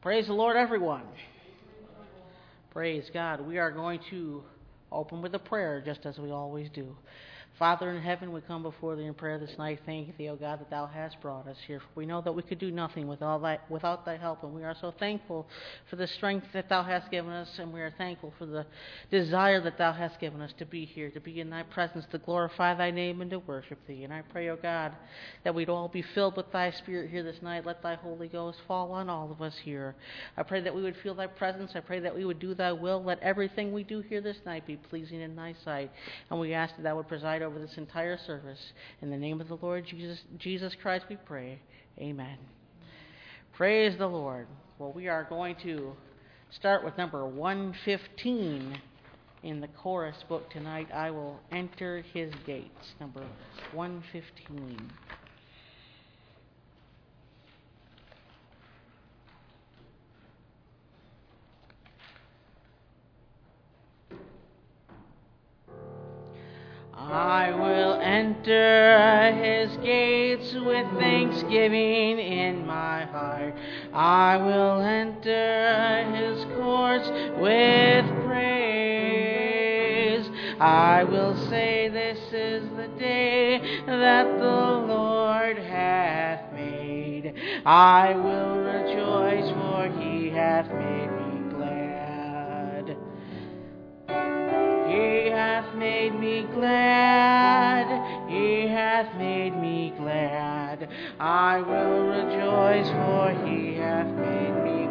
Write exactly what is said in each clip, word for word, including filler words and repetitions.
Praise the Lord, everyone. Praise God. We are going to open with a prayer, just as we always do. Father in heaven, we come before thee in prayer this night. Thank thee, O God, that thou hast brought us here. For we know that we could do nothing without thy, without thy help, and we are so thankful for the strength that thou hast given us, and we are thankful for the desire that thou hast given us to be here, to be in thy presence, to glorify thy name and to worship thee. And I pray, O God, that we'd all be filled with thy Spirit here this night. Let thy Holy Ghost fall on all of us here. I pray that we would feel thy presence. I pray that we would do thy will. Let everything we do here this night be pleasing in thy sight. And we ask that thou would preside over this entire service. In the name of the Lord Jesus, Jesus Christ we pray. Amen. Praise the Lord. Well, we are going to start with number one fifteen in the chorus book tonight. I will enter his gates. Number one fifteen. I will enter his gates with thanksgiving in my heart. I will enter his courts with praise. I will say, this is the day that the Lord hath made. I will rejoice, for he hath made me glad. He hath made me glad, he hath made me glad. I will rejoice, for he hath made me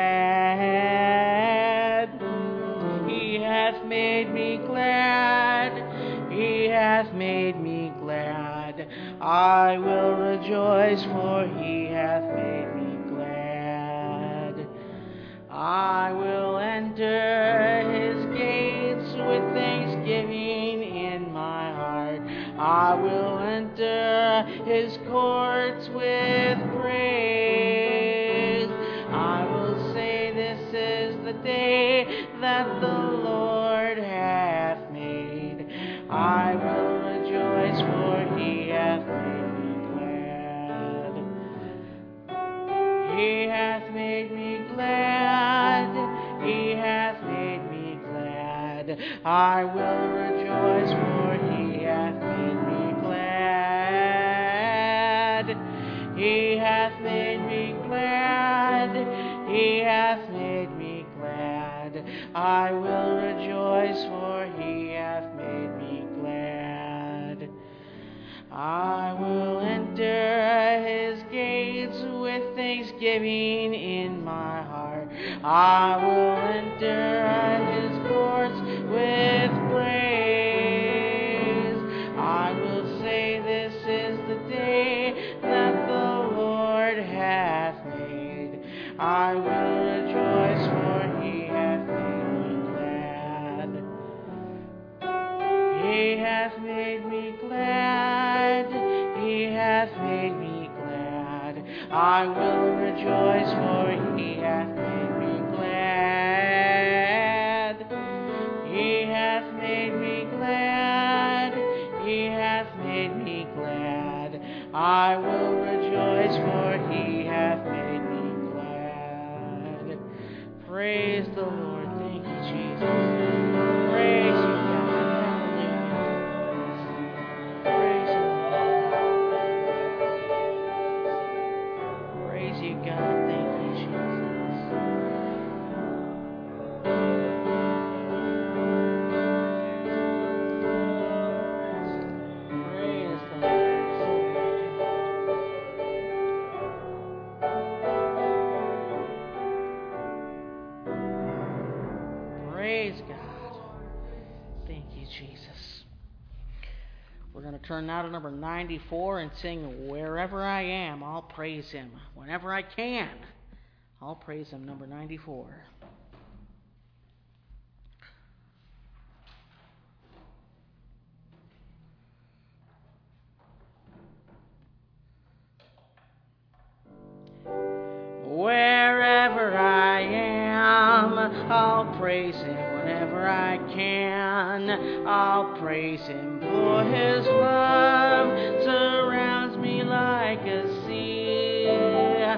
glad. He hath made me glad, he hath made me glad. I will rejoice, for he hath made me glad. I will enter his gates with thanksgiving in my heart. I will enter his courts with praise. I will say, this is the day that the Lord hath made. I will rejoice, for he hath made me glad. He hath made me glad, he hath made me glad. I will rejoice, for he hath made me glad. He hath made me glad, he hath made me glad. I will rejoice, for he hath made me glad. I will enter his gates with thanksgiving in my heart. I will enter his courts with praise. I will say, this is the day that the Lord hath made. I will rejoice, for he hath made me glad. He hath made me glad, he hath made me glad. I will rejoice, for he hath made me glad. He hath made me glad, he hath made me glad. I will rejoice, for he hath made me glad. Praise the Lord. Thank you, Jesus. Praise you, God. God, thank you, Jesus. Praise the Lord. Praise God. Thank you, Jesus. We're going to turn now to number ninety-four and sing, Wherever I Am, I'll Praise Him. Whenever I can, I'll praise Him. Number ninety-four. Wherever I am, I'll praise Him. Whenever I can, I'll praise Him. For His love surrounds me like a sea.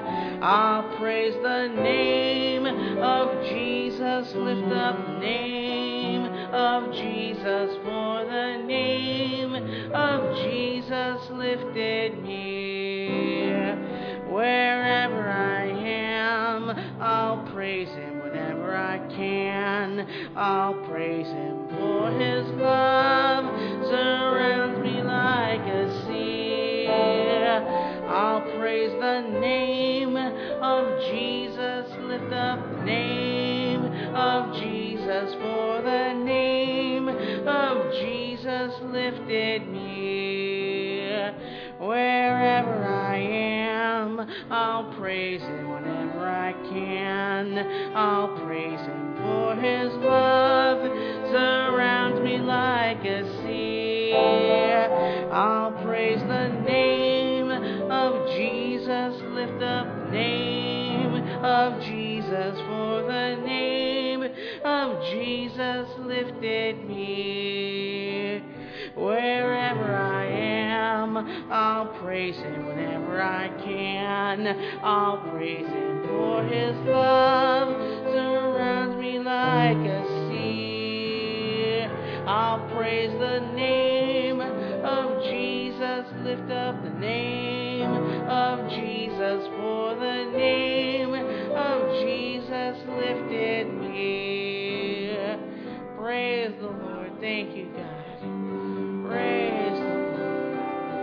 I'll praise the name of Jesus. Lift up the name of Jesus, for the name of Jesus lifted me. Wherever I am, I'll praise him. Whenever I can, I'll praise him, for his love surrounds me like a sea. I'll praise the name of Jesus. Lift up the name of Jesus, for the name of Jesus lifted me. Wherever I am, I'll praise him. Whenever I can, I'll praise him, for his love surrounds me like a sea. I'll praise the name of Jesus. Lift up the name of Jesus, for the name of Jesus lifted me. Wherever I am, I'll praise him. Whenever I can, I'll praise him, for his love surrounds me like a sea. I'll praise the name of Jesus. Lift up the name of Jesus, for the name of Jesus lifted me. Praise the Lord. Thank you, God. Praise the Lord.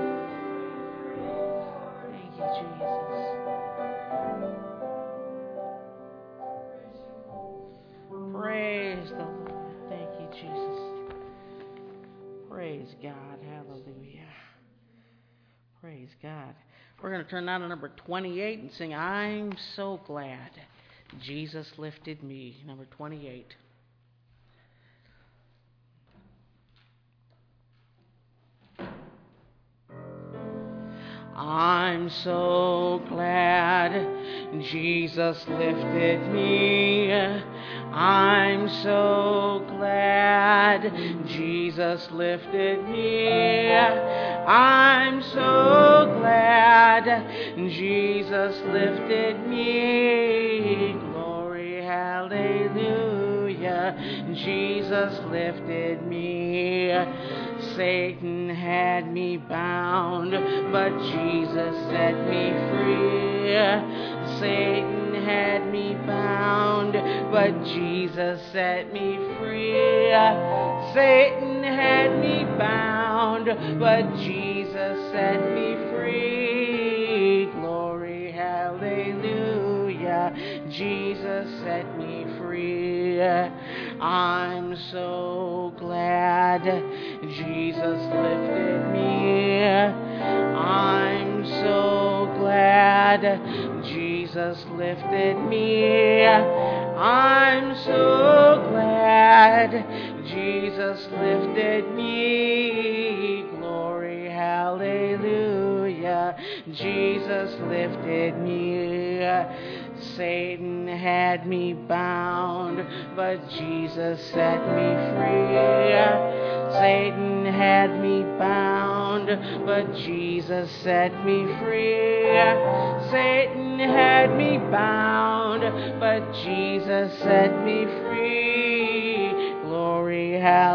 Thank you, Jesus. Praise the Lord. Thank you, Jesus. Praise God. Hallelujah. Praise God. We're going to turn down to number twenty-eight and sing, I'm so glad Jesus lifted me. Number twenty-eight. I'm so glad Jesus lifted me. I'm so glad Jesus lifted me. I'm so glad Jesus lifted me. Glory, hallelujah. Jesus lifted me. Satan had me bound, but Jesus set me free. Satan had me bound, but Jesus set me free. Satan had me bound, but Jesus set me free. Glory, hallelujah. Jesus set me free. I'm so glad Jesus lifted me. I'm so glad Jesus lifted me. I'm so glad Jesus lifted me. Glory, hallelujah. Jesus lifted me. Satan had me bound, but Jesus set me free. Satan had me bound, but Jesus set me free. Satan had me bound, but Jesus set me free. Glory,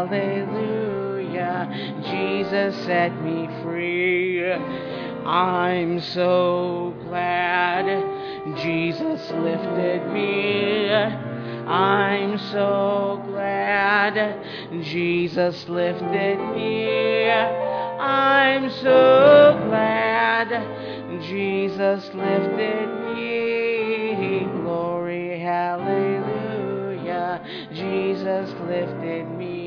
hallelujah. Jesus set me free. I'm so glad Jesus lifted me. I'm so glad Jesus lifted me. I'm so glad Jesus lifted me. Glory, hallelujah. Jesus lifted me.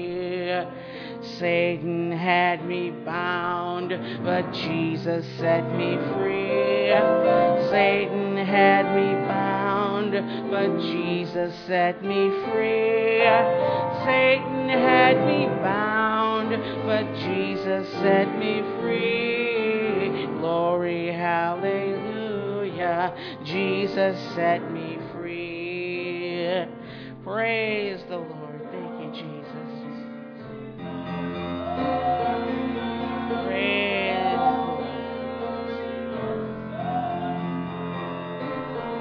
Satan had me bound, but Jesus set me free. Satan had me bound, but Jesus set me free. Satan had me bound, but Jesus set me free. Glory, hallelujah. Jesus set me free. Praise the Lord. Thank you, Jesus. Praise the Lord.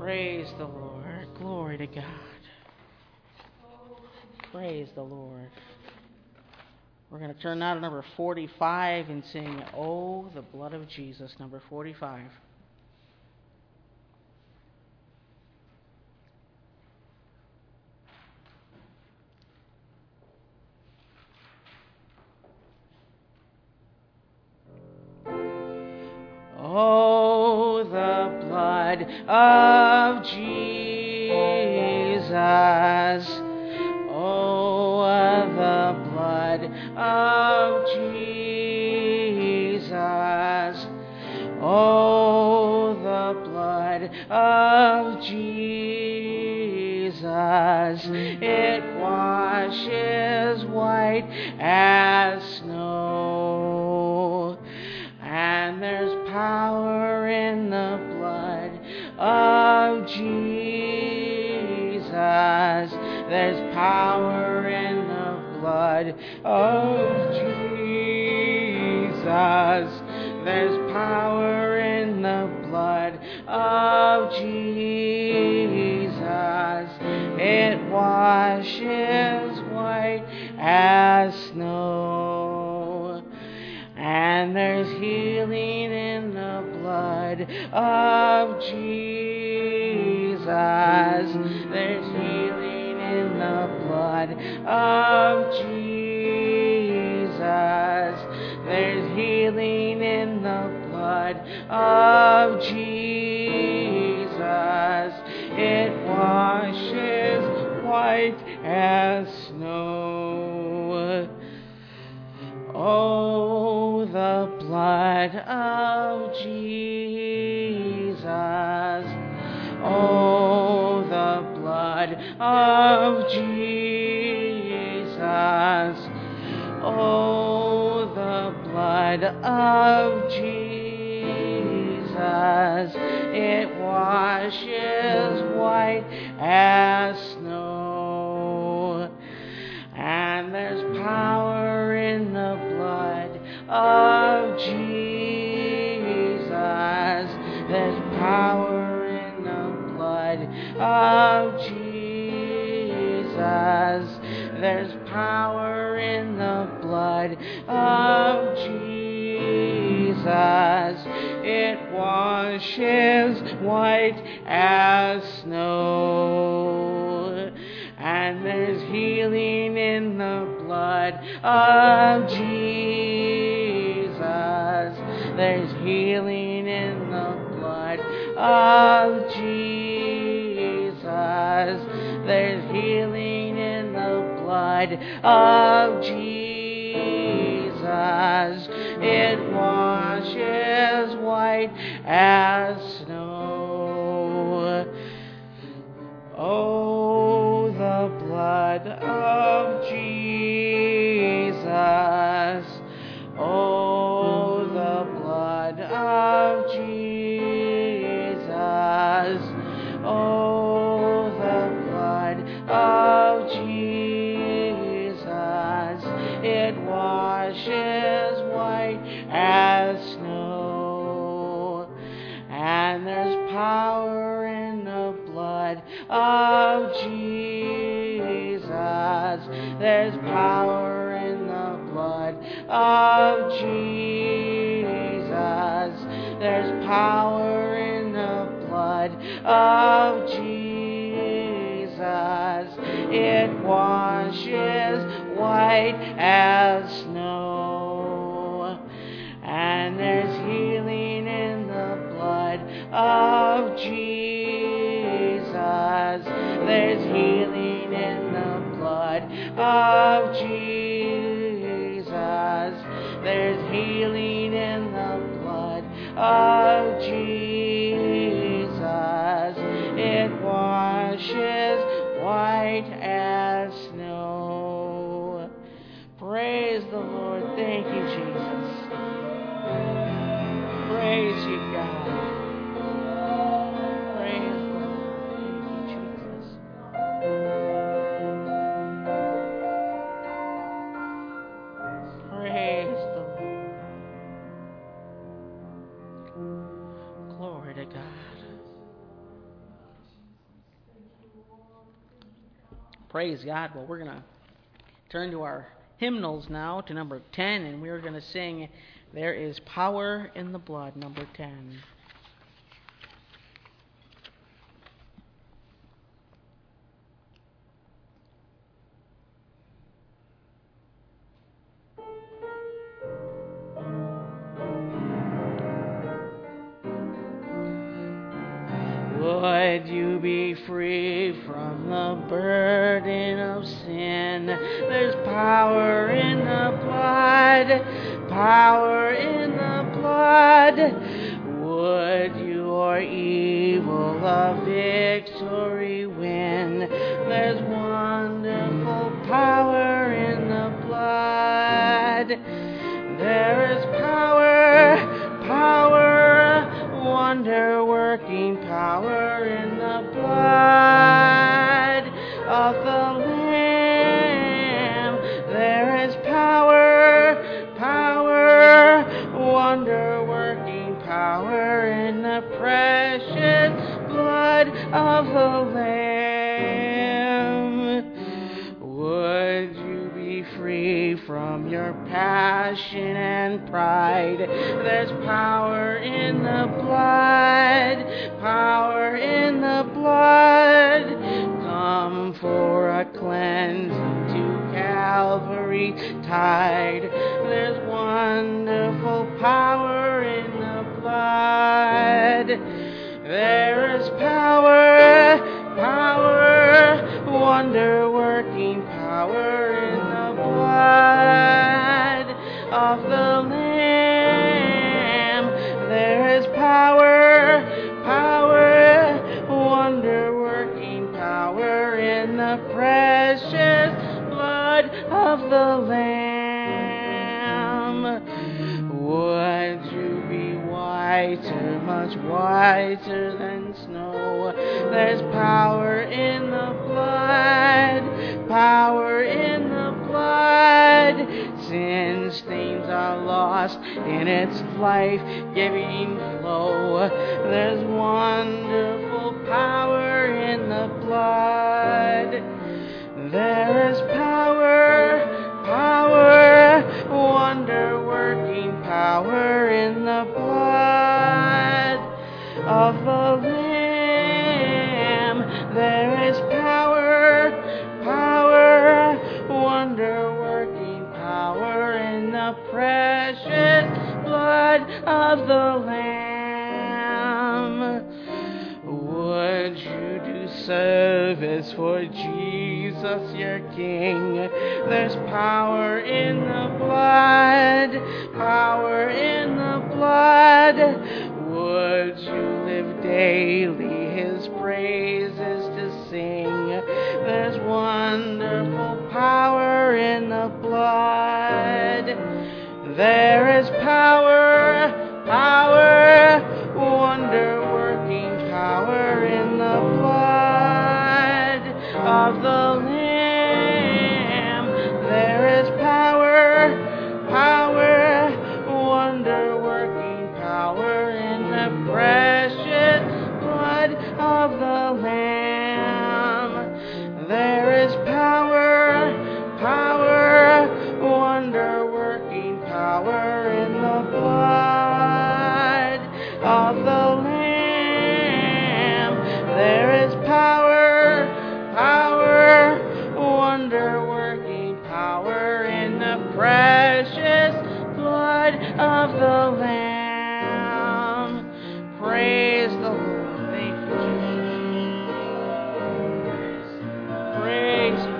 Praise the Lord. Glory to God. Praise the Lord. We're going to turn now to number forty-five and sing, Oh, the Blood of Jesus, number forty-five. Oh, the blood of Jesus. Oh, the blood of Jesus. Oh, the blood of Jesus. It washes white as snow. And there's power in the blood of Jesus. There's power in the blood of Jesus. There's power in the blood of Jesus. It washes white as snow. And there's healing in the blood of Jesus. There's healing in the blood of Jesus. There's healing in the blood of Jesus. It washes white as snow. Oh, the blood of Jesus. Oh, the blood of Jesus. Oh, the blood of Jesus. It washes white as snow. And there's power in the blood of Jesus. There's power in the blood of Jesus. There's power in the blood of Jesus. It washes white as snow. And there's healing in the blood of Jesus. There's healing in the blood of Jesus. There's healing in the blood of Jesus. It washes white as snow. Oh, the blood of Jesus. Oh, the blood of Jesus. Oh, the blood of Jesus. It washes white as snow. And there's power in the blood of Jesus. There's power in the blood of Jesus. There's power in the blood of Jesus. It washes white as snow. And there's healing in the blood of Jesus. There's healing in the blood of Jesus. There's healing in the blood of Jesus. It washes white as snow. Praise the Lord. Thank you, Jesus. Praise you, God. Praise the Lord. Thank you, Jesus. Praise the Lord. Glory to God. Praise God. Well, we're going to turn to our hymnals now, to number ten, and we're going to sing There Is Power in the Blood, number ten. Would you be free from the burden of sin? There's power in the blood, power in the blood. Would your evil the victory win? There's wonderful power in the blood. There is power, power, wonder-working power in the blood of the Lamb. There is power, power, wonder-working power in the precious blood of the Lamb. Would you be free from your passion and pride? There's power in the blood, power in the blood. Come for a cleansing to Calvary tide. There's wonderful power in the blood. There is power, power, wonder-working power in the blood of the Lamb. There is power, power, wonder-working power in the precious blood of the Lamb. Would you be whiter, much whiter than snow? There's power in the blood, power in the blood. Sin stains are lost in its life-giving flow. There's wonderful power in the blood. There is power, power, wonder-working power in the blood of the Lamb. There is power, power, wonder-working power in the precious blood of the Lamb. Would you do service for Jesus your King? There's power in the blood, power in the blood. Would you live daily his praises to sing? There's wonderful power in the blood. There is power, power, wonder-working power in the blood of the Lamb. There is power, power, wonder-working power in the precious blood of the Lamb. There is power, power, wonder-working power in the blood of the Lamb. There is power, power, wonder-working power in the precious blood of the Lamb. Praise the Lord. Thank you, Jesus. Praise you,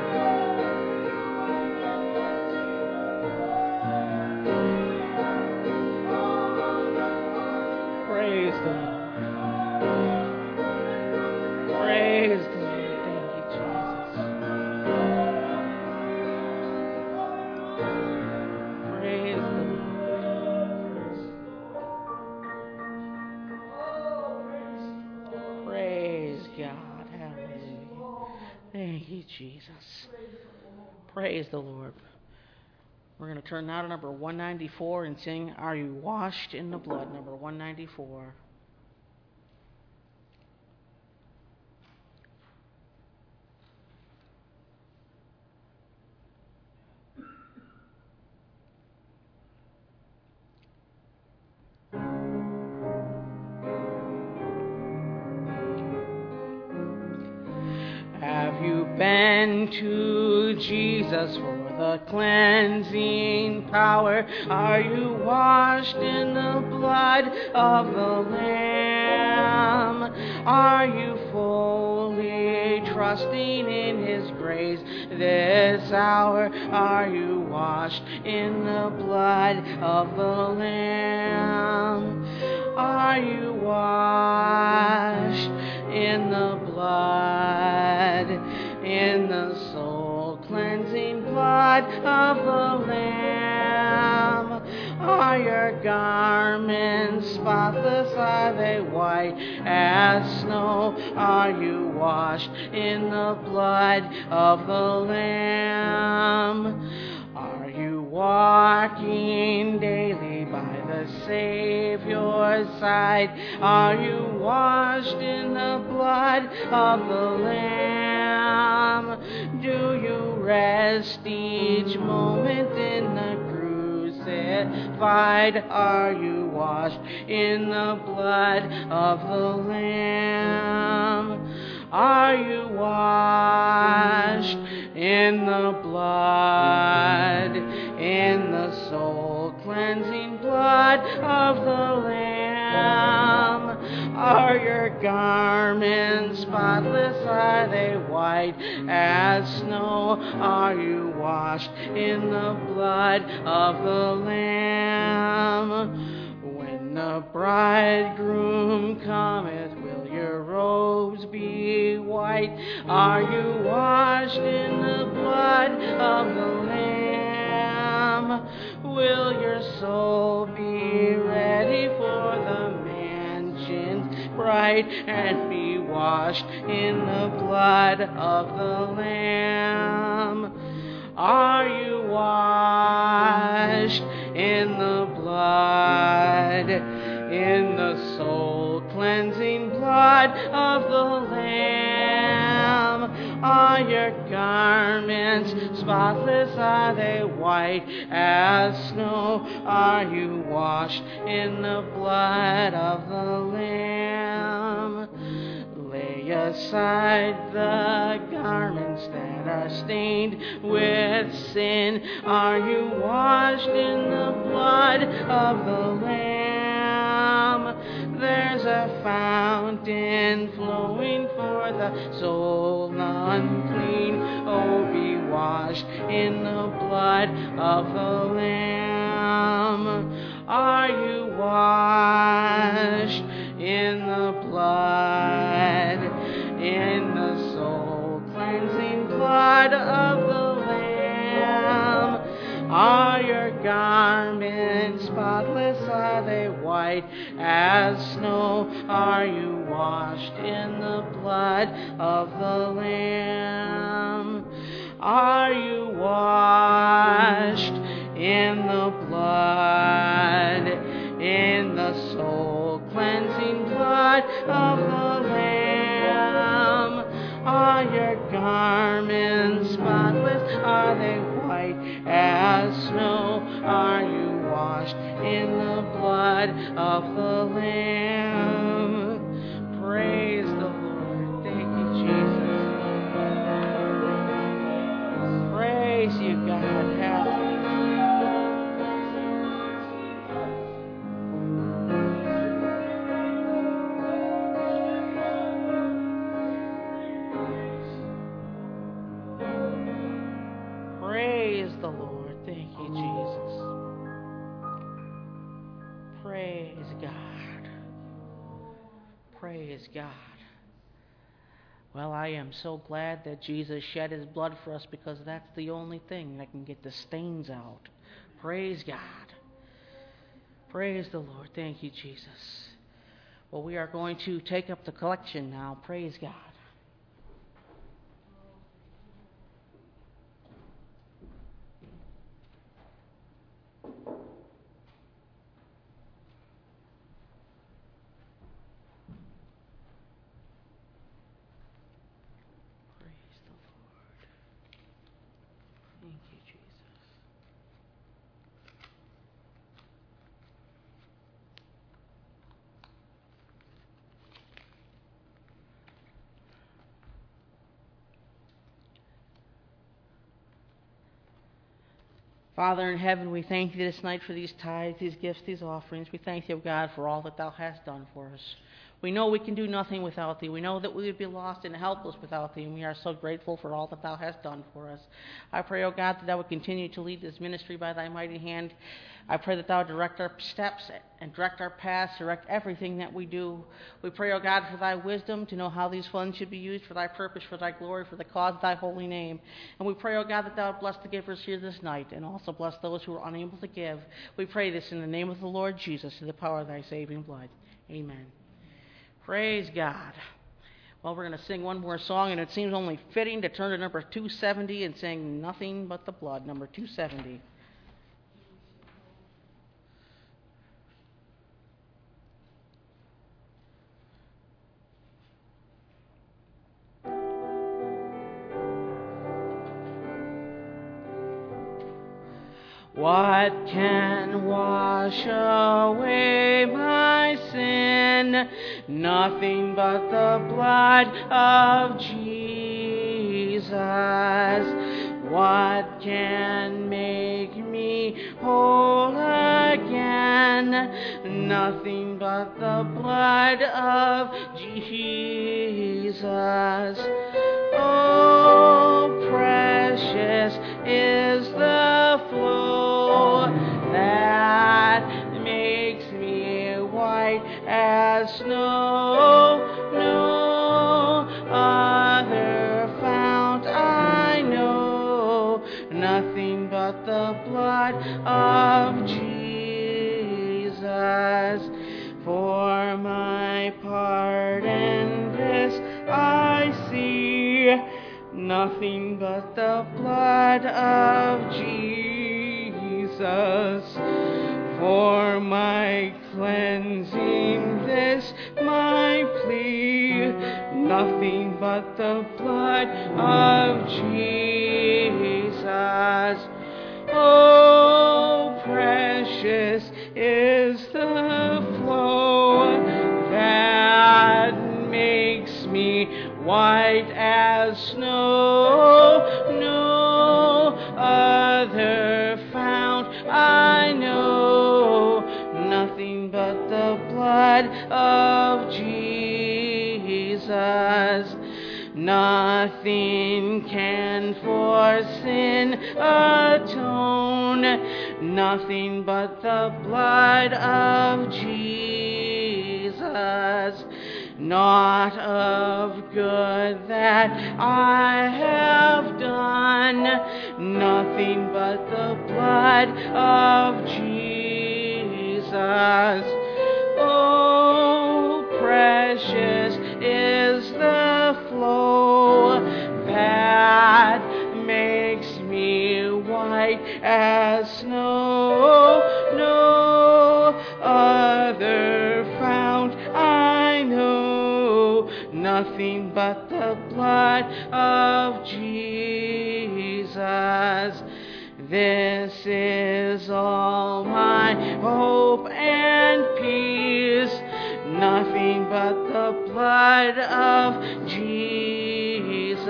God. Praise the Lord. Praise the Lord. Thank you, Jesus. Praise the Lord. Praise God. Hallelujah. Thank you, Jesus. Praise the Lord. We're going to turn now to number one ninety-four and sing, Are You Washed in the Blood? Number one ninety-four. then to Jesus for the cleansing power. Are you washed in the blood of the Lamb? Are you fully trusting in His grace this hour? Are you washed in the blood of the Lamb? Are you washed in the blood, in the soul cleansing blood of the Lamb? Are your garments spotless? Are they white as snow? Are you washed in the blood of the Lamb? Are you walking daily by the Savior's side? Are you washed in the blood of the Lamb? Do you rest each moment in the crucified? Are you washed in the blood of the Lamb? Are you washed in the blood, in the soul cleansing blood of the Lamb? Are your garments spotless? Are they white as snow? Are you washed in the blood of the Lamb? When the bridegroom cometh, will your robes be white? Are you washed in the blood of the Lamb? Will your soul be ready for the mansions bright, and be washed in the blood of the Lamb? Are you washed in the blood, in the soul cleansing blood of the Lamb? Are your garments spotless? Are they white as snow? Are you washed in the blood of the Lamb? Lay aside the garments that are stained with sin. Are you washed in the blood of the Lamb? There's a fountain flowing for the soul unclean. Oh, be washed in the blood of the Lamb. Are you washed in the blood, in the soul cleansing blood of the Lamb? Are your garments spotless? Are they white as snow? Are you washed in the blood of the Lamb? Are you washed in the blood, in the soul cleansing blood of the Lamb? Are your garments spotless? Are they white as snow? Are you washed in the blood of the Lamb? Praise the Lord. Thank you, Jesus. Praise you, God. Hallelujah. Praise the Lord. Thank you, Jesus. Praise God. Praise God. Well, I am so glad that Jesus shed His blood for us, because that's the only thing that can get the stains out. Praise God. Praise the Lord. Thank you, Jesus. Well, we are going to take up the collection now. Praise God. Father in heaven, we thank thee this night for these tithes, these gifts, these offerings. We thank thee, O God, for all that thou hast done for us. We know we can do nothing without thee. We know that we would be lost and helpless without thee, and we are so grateful for all that thou hast done for us. I pray, O God, that thou would continue to lead this ministry by thy mighty hand. I pray that thou would direct our steps and direct our paths, direct everything that we do. We pray, O God, for thy wisdom to know how these funds should be used for thy purpose, for thy glory, for the cause of thy holy name. And we pray, O God, that thou would bless the givers here this night, and also bless those who are unable to give. We pray this in the name of the Lord Jesus, through the power of thy saving blood. Amen. Praise God. Well, we're going to sing one more song, and it seems only fitting to turn to number two seventy and sing Nothing But the Blood, number two seventy. What can wash away my sin? Nothing but the blood of Jesus. What can make me whole again? Nothing but the blood of Jesus. Oh, precious is the flow that makes me white as snow. No other fount I know, nothing but the blood of Jesus. For my part in this I see, nothing but the blood of Jesus. For my cleansing, this my plea, nothing but the blood of Jesus. Oh, precious is the flow that makes me white as snow. No other fount I know, nothing but the blood of Jesus. Nothing can for sin atone, nothing but the blood of Jesus. Not of good that I have done, nothing but the blood of Jesus. Oh, precious is the flow that makes me white as snow. No other fount I know, nothing but the blood of Jesus. This is all my hope and peace, nothing but the blood of Jesus.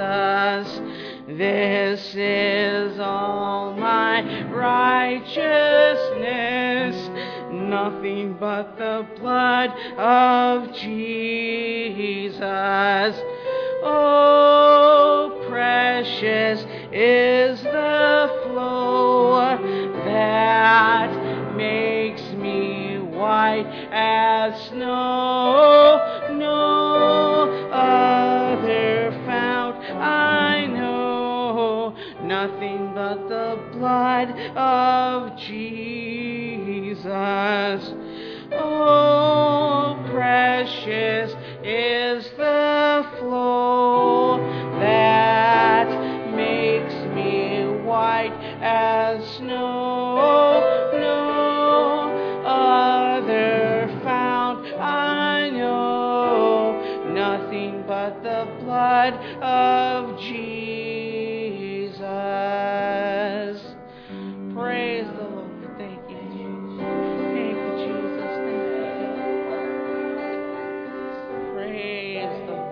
This is all my righteousness, nothing but the blood of Jesus. Oh, precious is the flow that makes me white as snow. No other fount I know, nothing but the blood of Jesus. Oh, precious is the flow that makes me white as snow. No other fount I know, nothing but the blood of Jesus. Praise the Lord. Thank you, Jesus. Thank you, Jesus. Thank you. Praise the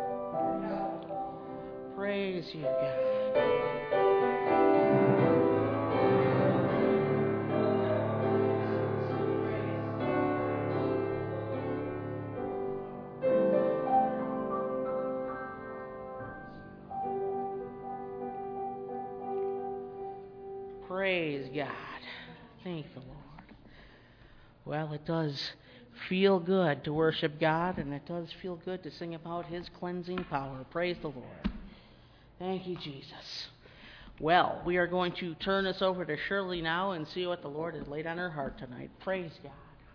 Lord. Praise you, God. Praise God. Thank the Lord. Well, it does feel good to worship God, and it does feel good to sing about His cleansing power. Praise the Lord. Thank you, Jesus. Well, we are going to turn this over to Shirley now and see what the Lord has laid on her heart tonight. Praise God.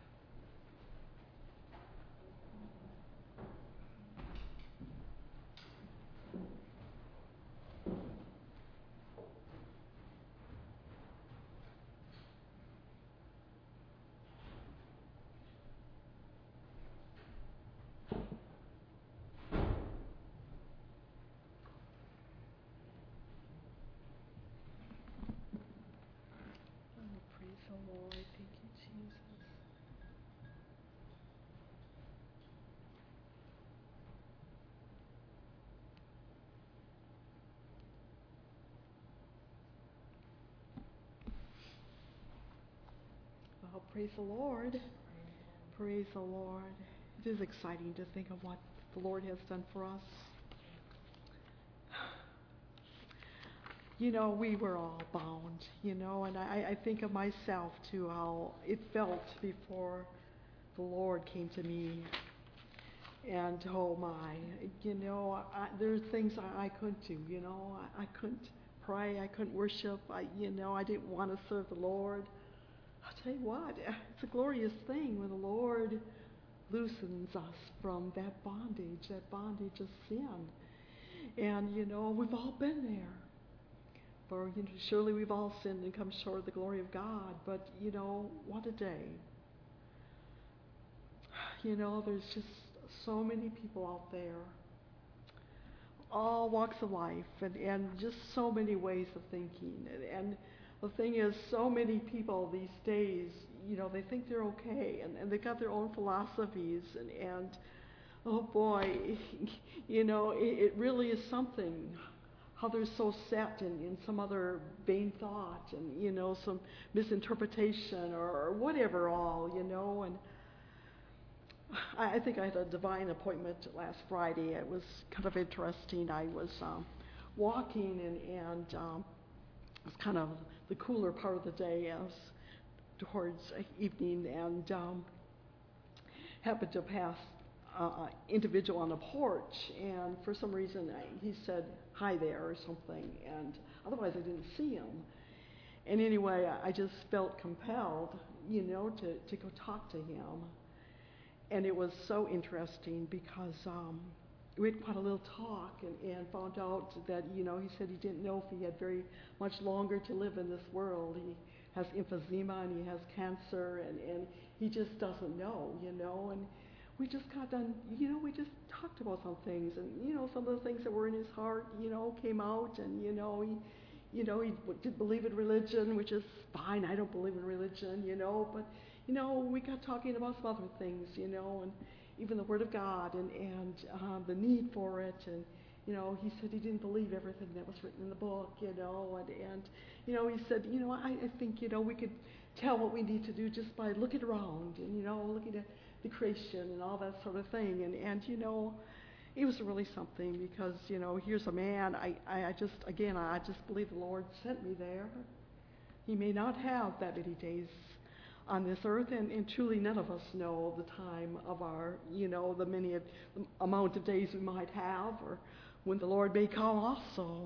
Well, praise the Lord. Praise the Lord. It is exciting to think of what the Lord has done for us. You know, we were all bound, you know, and I, I think of myself too, how it felt before the Lord came to me. And oh my, you know, I, there are things I, I couldn't do, you know, I, I couldn't pray, I couldn't worship, I, you know, I didn't want to serve the Lord. I'll tell you what, it's a glorious thing when the Lord loosens us from that bondage, that bondage of sin. And, you know, we've all been there. For, you know, surely we've all sinned and come short of the glory of God. But, you know, what a day. You know, there's just so many people out there, all walks of life, and, and just so many ways of thinking. And, and the thing is, so many people these days, you know, they think they're okay, and, and they've got their own philosophies, and, and oh boy, you know, it, it really is something how they're so set in, in some other vain thought, and, you know, some misinterpretation or, or whatever all, you know. And I, I think I had a divine appointment last Friday. It was kind of interesting. I was um, walking, and, and um, it was kind of the cooler part of the day as towards evening, and um, happened to pass an uh, individual on a porch, and for some reason I, he said hi there or something, and otherwise I didn't see him. And anyway, I just felt compelled, you know, to, to go talk to him. And it was so interesting because um, we had quite a little talk, and, and found out that, you know, he said he didn't know if he had very much longer to live in this world. He has emphysema, and he has cancer, and, and he just doesn't know, you know. And we just got done, you know, we just talked about some things, and, you know, some of the things that were in his heart, you know, came out, and, you know, he, you know, he did believe in religion, which is fine. I don't believe in religion, you know, but, you know, we got talking about some other things, you know, and even the Word of God, and, and um, the need for it, and, you know, he said he didn't believe everything that was written in the book, you know, and, and you know, he said, you know, I, I think, you know, we could tell what we need to do just by looking around, and, you know, looking at the creation and all that sort of thing, and, and you know, it was really something because, you know, here's a man, I, I, I just, again, I just believe the Lord sent me there. He may not have that many days on this earth, and, and truly none of us know the time of our, you know, the many the amount of days we might have, or when the Lord may come also.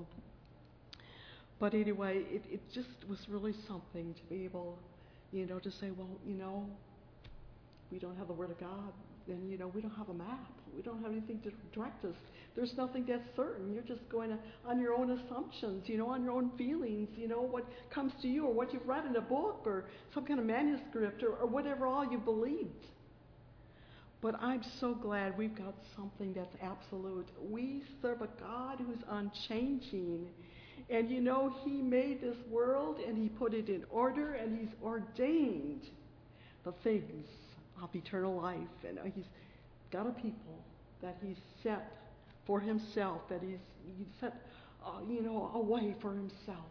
But anyway, it, it just was really something to be able, you know, to say, well, you know, we don't have the Word of God, then, you know, we don't have a map. We don't have anything to direct us. There's nothing that's certain. You're just going to, on your own assumptions, you know, on your own feelings, you know, what comes to you, or what you've read in a book, or some kind of manuscript, or, or whatever all you believed. But I'm so glad we've got something that's absolute. We serve a God who's unchanging. And, you know, He made this world, and He put it in order, and He's ordained the things of eternal life, and He's got a people that He's set for Himself, that He's, he's set, uh, you know, a way for Himself.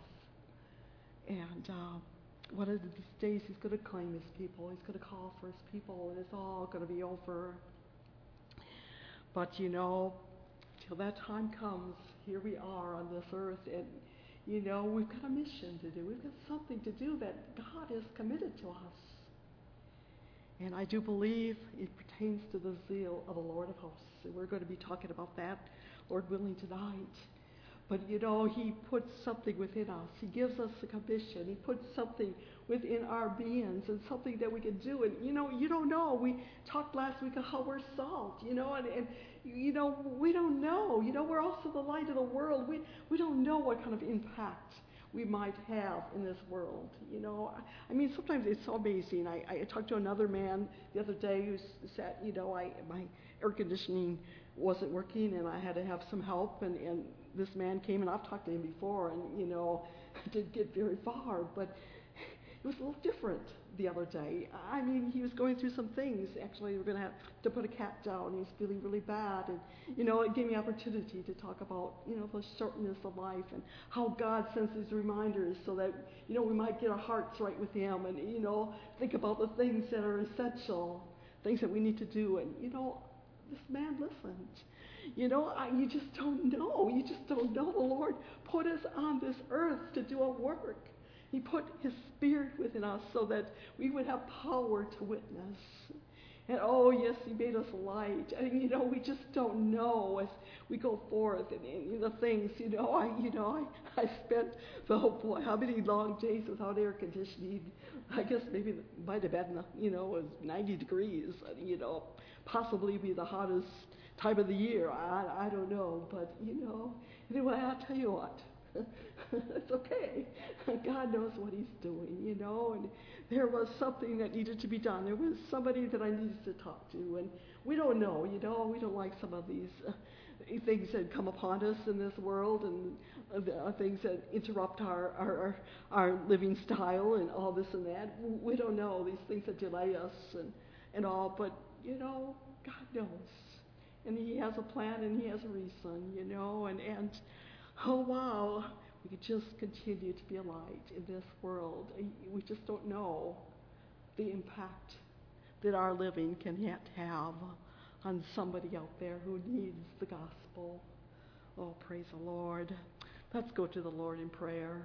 And uh, one of these days He's going to claim His people. He's going to call for His people, and it's all going to be over. But, you know, till that time comes, here we are on this earth, and, You know, we've got a mission to do. We've got something to do that God has committed to us. And I do believe it pertains to the zeal of the Lord of hosts. And we're going to be talking about that, Lord willing, tonight. But, you know, he puts something within us. He gives us a commission. He puts something within our beings and something that we can do. And, you know, you don't know. We talked last week of how we're salt, you know, and, and you know, we don't know. You know, we're also the light of the world. We, we don't know what kind of impact we might have in this world. You know, I, I mean, sometimes it's so amazing. I, I talked to another man the other day who said, you know, I my air conditioning wasn't working and I had to have some help, and, and this man came, and I've talked to him before, and, you know, I didn't get very far, but it was a little different the other day. I mean, he was going through some things. Actually, we were going to have to put a cat down. He was feeling really bad, and, you know, it gave me opportunity to talk about, you know, the shortness of life and how God sends these reminders so that, you know, we might get our hearts right with him and, you know, think about the things that are essential, things that we need to do. And, you know, this man listened. You know, I, you just don't know. You just don't know. The Lord put us on this earth to do a work. He put his Spirit within us so that we would have power to witness. And oh, yes, he made us light. And, you know, we just don't know as we go forth and, and the things, you know, I, you know, I, I spent, oh boy, how many long days without air conditioning. I guess maybe it might have been, you know, it was ninety degrees, you know, possibly be the hottest time of the year. I, I don't know. But, you know, anyway, I'll tell you what. It's okay. God knows what he's doing, you know, and there was something that needed to be done. There was somebody that I needed to talk to, and we don't know, you know, we don't like some of these uh, things that come upon us in this world, and uh, things that interrupt our, our, our living style and all this and that. We don't know, these things that delay us and, and all, but, you know, God knows. And he has a plan and he has a reason, you know, and, and oh, wow, we could just continue to be a light in this world. We just don't know the impact that our living can yet have on somebody out there who needs the gospel. Oh, praise the Lord. Let's go to the Lord in prayer.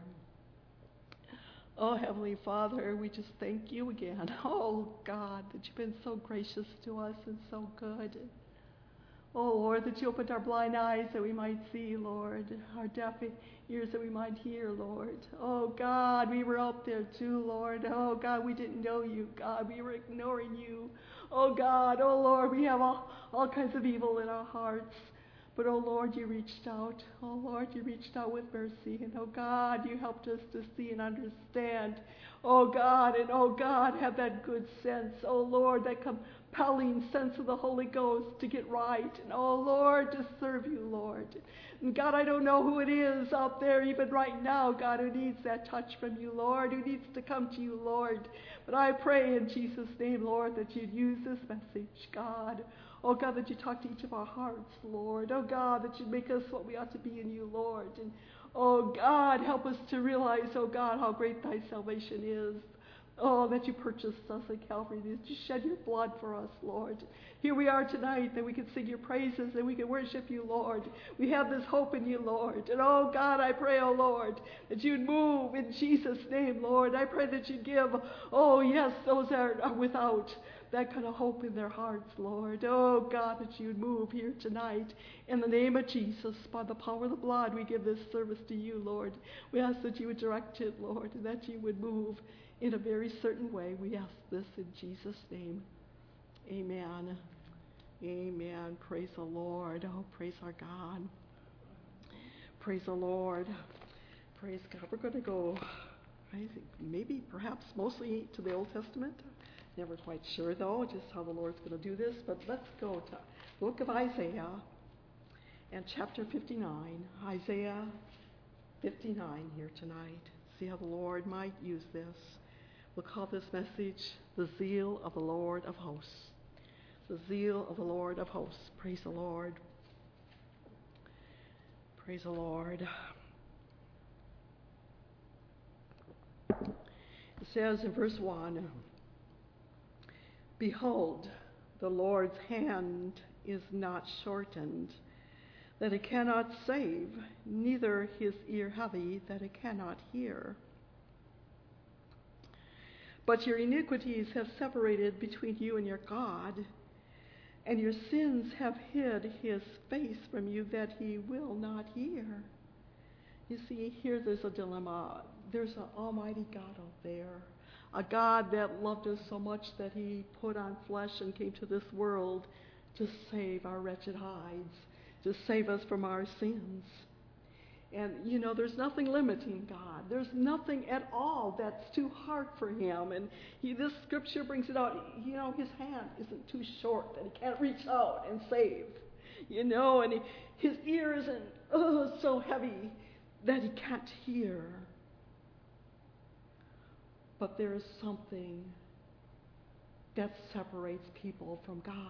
Oh, Heavenly Father, we just thank you again. Oh, God, that you've been so gracious to us and so good. Oh, Lord, that you opened our blind eyes that we might see, Lord, our deaf ears that we might hear, Lord. Oh, God, we were out there too, Lord. Oh, God, we didn't know you, God. We were ignoring you. Oh, God, oh, Lord, we have all, all kinds of evil in our hearts. But, oh, Lord, you reached out. Oh, Lord, you reached out with mercy. And, oh, God, you helped us to see and understand. Oh, God, and, oh, God, have that good sense. Oh, Lord, that compelling sense of the Holy Ghost to get right. And, oh, Lord, to serve you, Lord. And, God, I don't know who it is out there even right now, God, who needs that touch from you, Lord, who needs to come to you, Lord. But I pray in Jesus' name, Lord, that you'd use this message, God. Oh, God, that you talk to each of our hearts, Lord. Oh, God, that you make us what we ought to be in you, Lord. And, oh, God, help us to realize, oh, God, how great thy salvation is. Oh, that you purchased us at Calvary, that you shed your blood for us, Lord. Here we are tonight, that we can sing your praises, and we can worship you, Lord. We have this hope in you, Lord. And, oh, God, I pray, oh, Lord, that you'd move in Jesus' name, Lord. I pray that you'd give, oh, yes, those that are without that kind of hope in their hearts, Lord. Oh, God, that you'd move here tonight. In the name of Jesus, by the power of the blood, we give this service to you, Lord. We ask that you would direct it, Lord, and that you would move in a very certain way. We ask this in Jesus' name. Amen. Amen. Praise the Lord. Oh, praise our God. Praise the Lord. Praise God. We're going to go, I think, maybe, perhaps, mostly to the Old Testament. Never quite sure, though, just how the Lord's going to do this. But let's go to the book of Isaiah and chapter fifty-nine. Isaiah fifty-nine here tonight. See how the Lord might use this. We'll call this message the zeal of the Lord of hosts. The zeal of the Lord of hosts. Praise the Lord. Praise the Lord. It says in verse one, "Behold, the Lord's hand is not shortened, that it cannot save, neither his ear heavy that it cannot hear. But your iniquities have separated between you and your God, and your sins have hid his face from you that he will not hear. You see, here there's a dilemma. There's an almighty God out there, a God that loved us so much that he put on flesh and came to this world to save our wretched hides, to save us from our sins. And, you know, there's nothing limiting God. There's nothing at all that's too hard for him. And he, this scripture brings it out. You know, his hand isn't too short that he can't reach out and save. You know, and he, his ear isn't oh, so heavy that he can't hear. But there is something that separates people from God.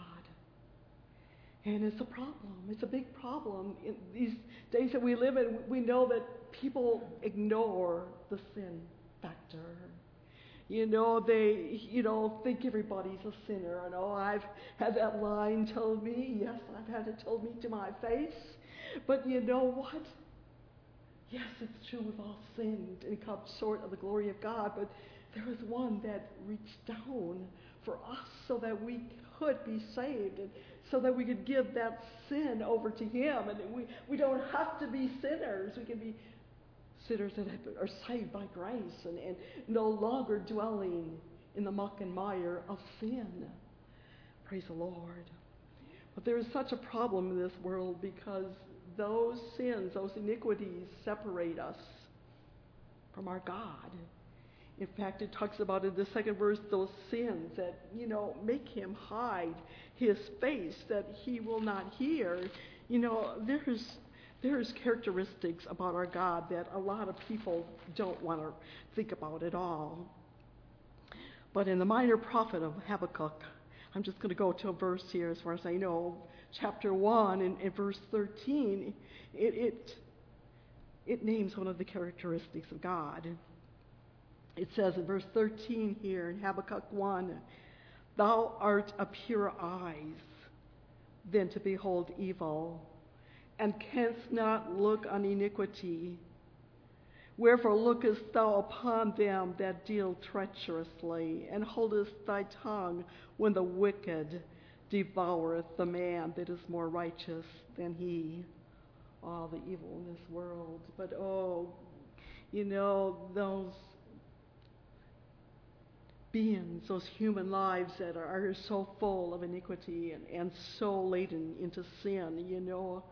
And it's a problem. It's a big problem. In these days that we live in, we know that people ignore the sin factor. You know, they, you know, think everybody's a sinner. And oh, I've had that line told me. Yes, I've had it told me to my face. But you know what? Yes, it's true, we've all sinned and come short of the glory of God. But there is one that reached down for us so that we could be saved, and so that we could give that sin over to him. And we, we don't have to be sinners. We can be sinners that are saved by grace and, and no longer dwelling in the muck and mire of sin. Praise the Lord. But there is such a problem in this world because those sins, those iniquities separate us from our God. In fact, it talks about in the second verse those sins that, you know, make him hide his face, that he will not hear. You know, there's there's characteristics about our God that a lot of people don't want to think about at all. But in the minor prophet of Habakkuk, I'm just going to go to a verse here as far as I know, chapter one and, and verse thirteen, it, it it names one of the characteristics of God. It says in verse thirteen here in Habakkuk one, "Thou art a purer eyes than to behold evil, and canst not look on iniquity. Wherefore lookest thou upon them that deal treacherously, and holdest thy tongue when the wicked devoureth the man that is more righteous than he." All the evil in this world. But oh, you know, those beings, those human lives that are, are so full of iniquity and, and so laden into sin, you know,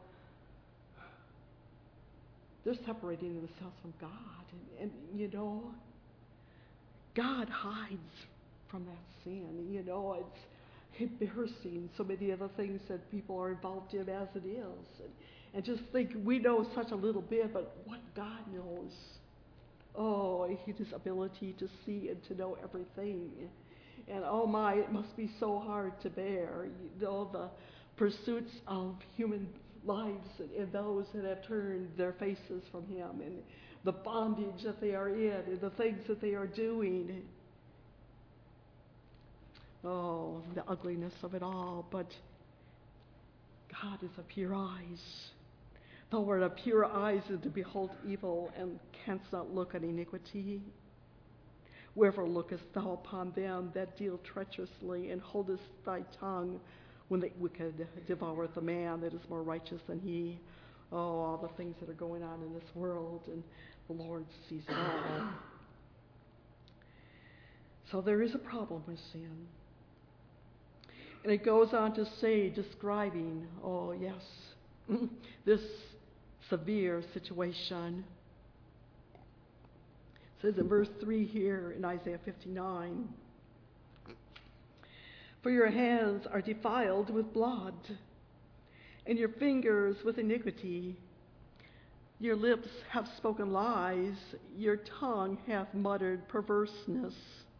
they're separating themselves from God. And, and, you know, God hides from that sin. You know, it's embarrassing, so many of the things that people are involved in as it is. And, and just think, we know such a little bit, but what God knows. Oh, his ability to see and to know everything. And oh my, it must be so hard to bear. You know, the pursuits of human lives and, and those that have turned their faces from him, and the bondage that they are in, and the things that they are doing. Oh, the ugliness of it all. But God is of pure eyes. Thou art of pure eyes and to behold evil, and canst not look on iniquity. Wherefore lookest thou upon them that deal treacherously, and holdest thy tongue when the wicked devoureth a man that is more righteous than he. Oh, all the things that are going on in this world, and the Lord sees it all. So there is a problem with sin. And it goes on to say, describing, oh yes, this severe situation. It says in verse three here in Isaiah fifty-nine, "For your hands are defiled with blood, and your fingers with iniquity. Your lips have spoken lies, your tongue hath muttered perverseness.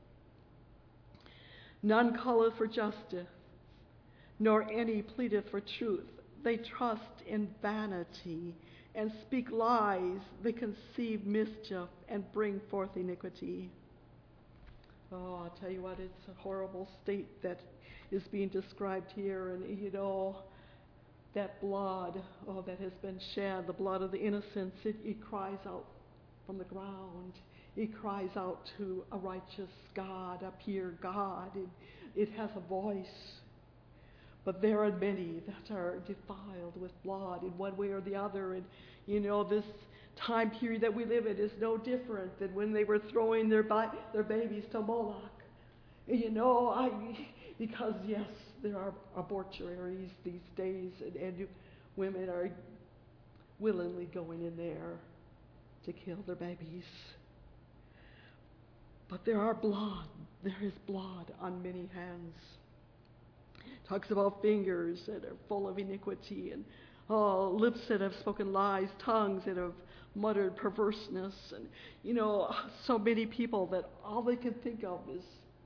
None calleth for justice, nor any pleadeth for truth. They trust in vanity, and speak lies. They conceive mischief, and bring forth iniquity." Oh, I'll tell you what, it's a horrible state that is being described here. And, you know, that blood, oh, that has been shed, the blood of the innocents, it, it cries out from the ground. It cries out to a righteous God, a pure God. It, it has a voice. But there are many that are defiled with blood in one way or the other. And, you know, this time period that we live in is no different than when they were throwing their, bi- their babies to Moloch. You know, I, because, yes, there are abortuaries these days, and, and women are willingly going in there to kill their babies. But there are blood. There is blood on many hands. Talks about fingers that are full of iniquity, and oh, lips that have spoken lies, tongues that have muttered perverseness, and you know, so many people that all they can think of is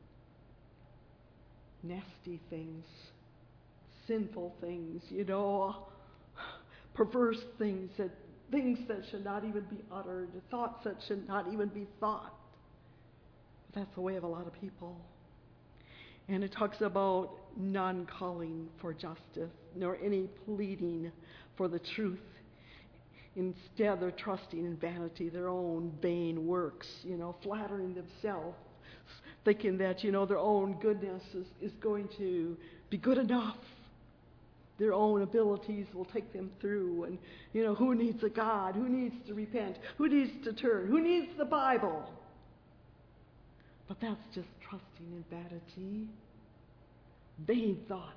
nasty things, sinful things, you know, perverse things, that things that should not even be uttered, thoughts that should not even be thought. But that's the way of a lot of people. And it talks about none calling for justice, nor any pleading for the truth. Instead, they're trusting in vanity, their own vain works, you know, flattering themselves, thinking that, you know, their own goodness is, is going to be good enough. Their own abilities will take them through. And, you know, who needs a God? Who needs to repent? Who needs to turn? Who needs the Bible? But that's just trusting in vanity, vain thoughts,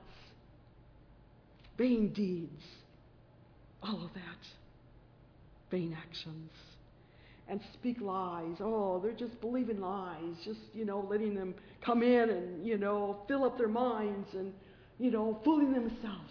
vain deeds, all of that, vain actions, and speak lies. Oh, they're just believing lies, just, you know, letting them come in and, you know, fill up their minds and, you know, fooling themselves.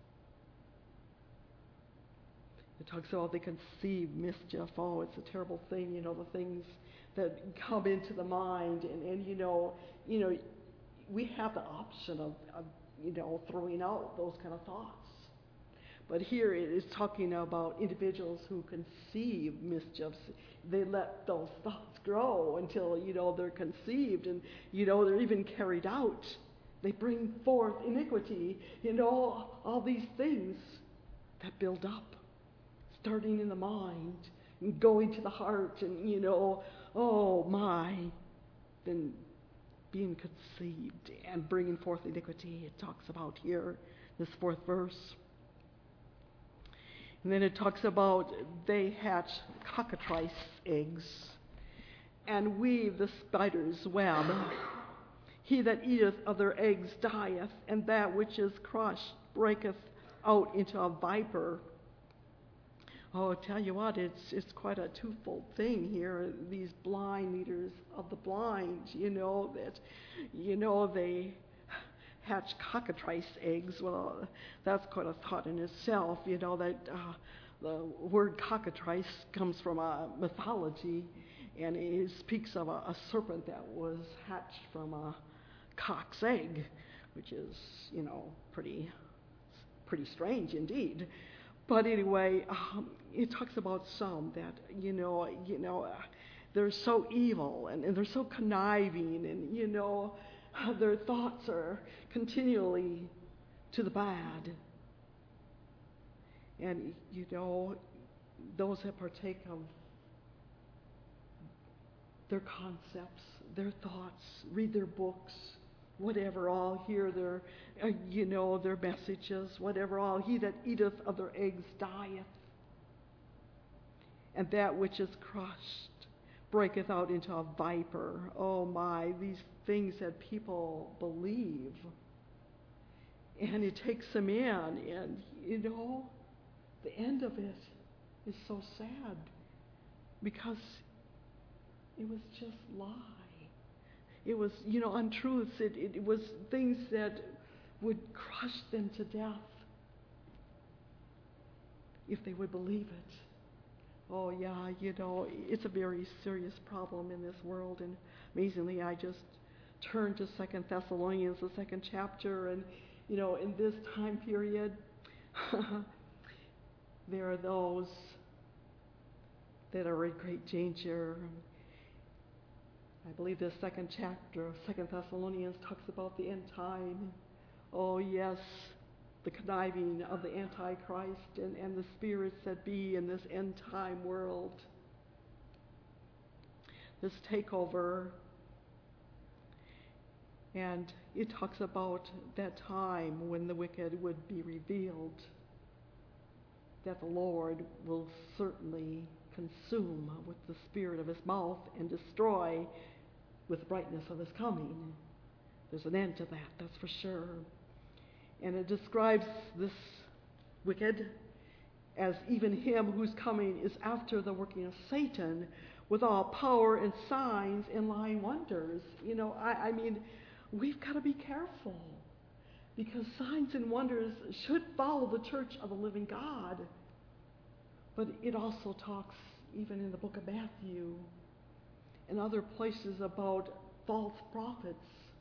It talks about they conceive mischief. Oh, it's a terrible thing, you know, the things that come into the mind, and, and you know, you know, we have the option of, of, you know, throwing out those kind of thoughts. But here it is talking about individuals who conceive mischiefs. They let those thoughts grow until, you know, they're conceived, and, you know, they're even carried out. They bring forth iniquity, you know, all these things that build up, starting in the mind and going to the heart, and, you know, oh my, then being conceived and bringing forth iniquity. It talks about here, this fourth verse. And then it talks about they hatch cockatrice eggs and weave the spider's web. He that eateth of their eggs dieth, and that which is crushed breaketh out into a viper. Oh, I tell you what, it's it's quite a twofold thing here. These blind leaders of the blind, you know, that, you know, they hatch cockatrice eggs. Well, that's quite a thought in itself, you know, that uh, the word cockatrice comes from a mythology, and it speaks of a, a serpent that was hatched from a cock's egg, which is, you know, pretty, pretty strange indeed. But anyway, um, it talks about some that, you know, you know, uh, they're so evil, and, and they're so conniving, and, you know, uh, their thoughts are continually to the bad. And, you know, those that partake of their concepts, their thoughts, read their books, whatever, all hear their, uh, you know, their messages, whatever, all. He that eateth of their eggs dieth, and that which is crushed breaketh out into a viper. Oh my, these things that people believe. And it takes them in, and, you know, the end of it is so sad, because it was just lie. It was, you know, untruths. It, it, it was things that would crush them to death if they would believe it. Oh, yeah, you know, it's a very serious problem in this world. And amazingly, I just turned to Second Thessalonians, the second chapter, and, you know, in this time period, there are those that are in great danger. I believe the second chapter of Second Thessalonians talks about the end time. Oh, yes, the conniving of the Antichrist and, and the spirits that be in this end time world. This takeover. And it talks about that time when the wicked would be revealed, that the Lord will certainly consume with the spirit of his mouth and destroy with the brightness of his coming. There's an end to that, that's for sure. And it describes this wicked as even him whose coming is after the working of Satan, with all power and signs and lying wonders. You know, I, I mean, we've got to be careful, because signs and wonders should follow the church of the living God. But it also talks, even in the book of Matthew and other places, about false prophets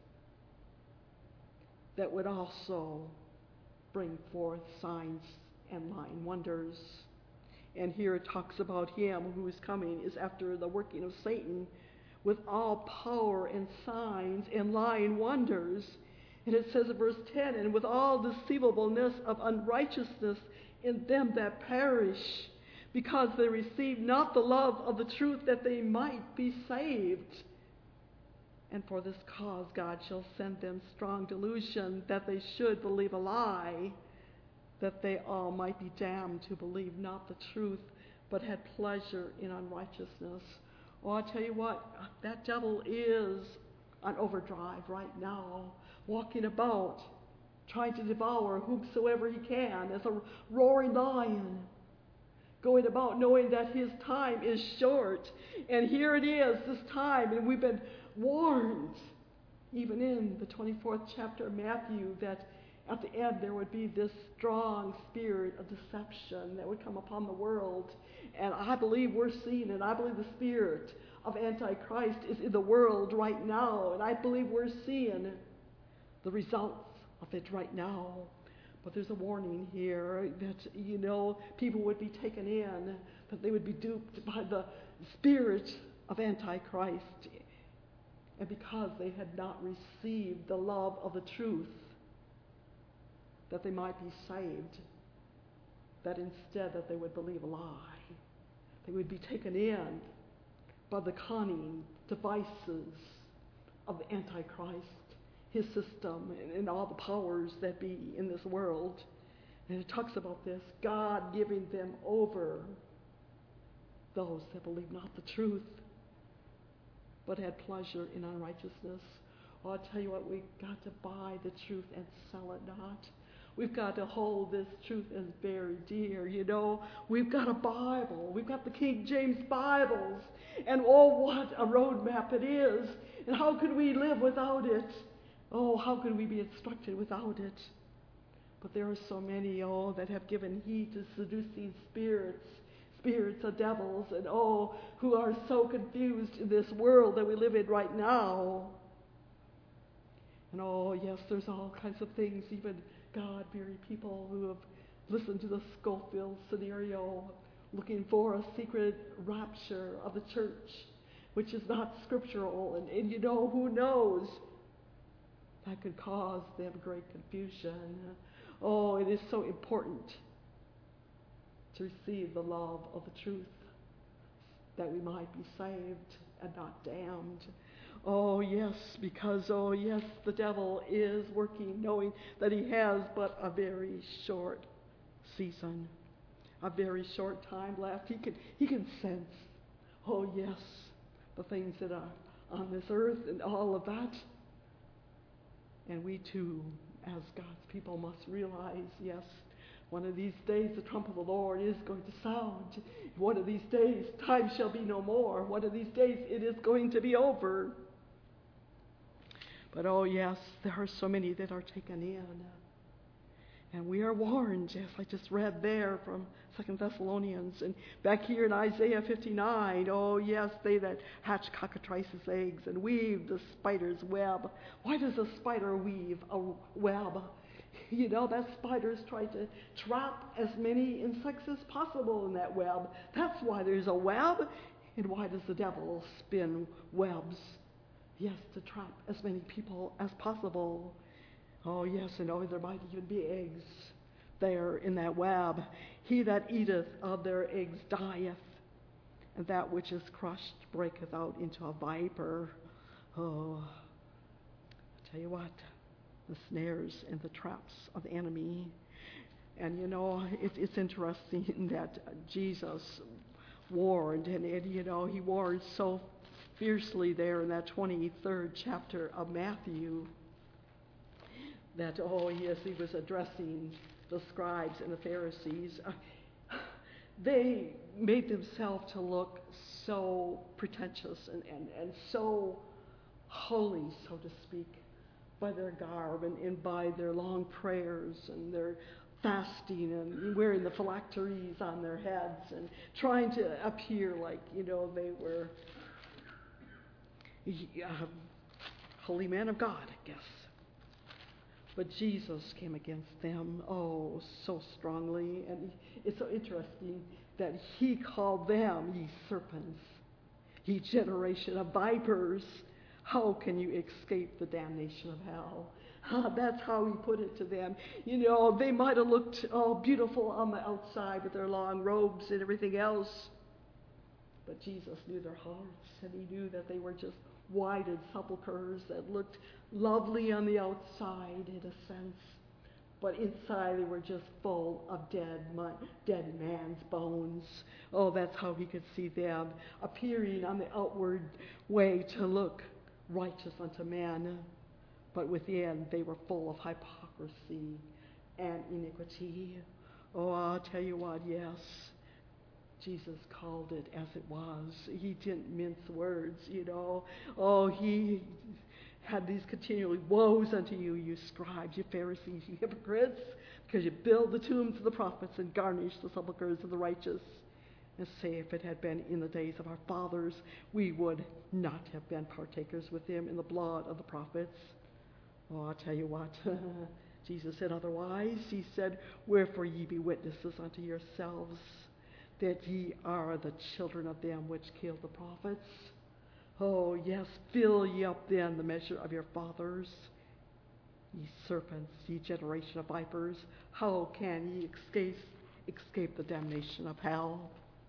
that would also bring forth signs and lying wonders. And here it talks about him who is coming is after the working of Satan, with all power and signs and lying wonders. And it says in verse ten, and with all deceivableness of unrighteousness in them that perish, because they receive not the love of the truth, that they might be saved. And for this cause God shall send them strong delusion, that they should believe a lie, that they all might be damned who believe not the truth, but had pleasure in unrighteousness. Oh, I tell you what, that devil is on overdrive right now, walking about, trying to devour whomsoever he can, as a roaring lion, going about knowing that his time is short. And here it is, this time, and we've been warned, even in the twenty-fourth chapter of Matthew, that at the end there would be this strong spirit of deception that would come upon the world. And I believe we're seeing it. I believe the spirit of Antichrist is in the world right now. And I believe we're seeing the results of it right now. But there's a warning here that, you know, people would be taken in, that they would be duped by the spirit of Antichrist. And because they had not received the love of the truth, that they might be saved, that instead that they would believe a lie. They would be taken in by the cunning devices of the Antichrist, his system, and, and all the powers that be in this world. And it talks about this, God giving them over, those that believe not the truth, but had pleasure in unrighteousness. Oh, I'll tell you what, we've got to buy the truth and sell it not. We've got to hold this truth as very dear. You know, we've got a Bible. We've got the King James Bibles. And oh, what a roadmap it is. And how could we live without it? Oh, how could we be instructed without it? But there are so many, oh, that have given heed to seducing spirits, spirits of devils, and oh, who are so confused in this world that we live in right now. And oh, yes, there's all kinds of things, even God-fearing people who have listened to the Scofield scenario, looking for a secret rapture of the church, which is not scriptural. And, and you know, who knows? That could cause them great confusion. Oh, it is so important to receive the love of the truth, that we might be saved and not damned. Oh, yes, because, oh, yes, the devil is working, knowing that he has but a very short season, a very short time left. He can, he can sense, oh, yes, the things that are on this earth and all of that. And we, too, as God's people, must realize, yes, one of these days the trump of the Lord is going to sound. One of these days time shall be no more. One of these days it is going to be over. But oh yes, there are so many that are taken in. And we are warned, as I just read there from Second Thessalonians. And back here in Isaiah fifty-nine, oh yes, they that hatch cockatrices' eggs and weave the spider's web. Why does a spider weave a web? You know, that spider's trying to trap as many insects as possible in that web. That's why there's a web. And why does the devil spin webs? Yes, to trap as many people as possible. Oh, yes, and oh, there might even be eggs there in that web. He that eateth of their eggs dieth, and that which is crushed breaketh out into a viper. Oh, I tell you what, the snares and the traps of the enemy. And you know, it, it's interesting that Jesus warned, and, and you know, he warned so fiercely there in that twenty-third chapter of Matthew that, oh yes, he was addressing the scribes and the Pharisees. Uh, they made themselves to look so pretentious and, and, and so holy, so to speak, by their garb and, and by their long prayers and their fasting and wearing the phylacteries on their heads and trying to appear like, you know, they were uh, holy men of God, I guess. But Jesus came against them, oh, so strongly. And it's so interesting that he called them, ye serpents, ye generation of vipers. How can you escape the damnation of hell? Uh, that's how he put it to them. You know, they might have looked all beautiful on the outside with their long robes and everything else. But Jesus knew their hearts, and he knew that they were just whited sepulchres that looked lovely on the outside in a sense, but inside they were just full of dead, dead man's bones. Oh, that's how he could see them, appearing on the outward way to look righteous unto man, but within they were full of hypocrisy and iniquity. Oh, I'll tell you what, yes, Jesus called it as it was. He didn't mince words, you know. Oh, he had these continually, woes unto you, you scribes, you Pharisees, you hypocrites, because you build the tombs of the prophets and garnish the sepulchres of the righteous. And say, if it had been in the days of our fathers, we would not have been partakers with them in the blood of the prophets. Oh, I'll tell you what, Jesus said otherwise. He said, wherefore ye be witnesses unto yourselves, that ye are the children of them which killed the prophets. Oh, yes, fill ye up then the measure of your fathers. Ye serpents, ye generation of vipers, how can ye escape, escape the damnation of hell?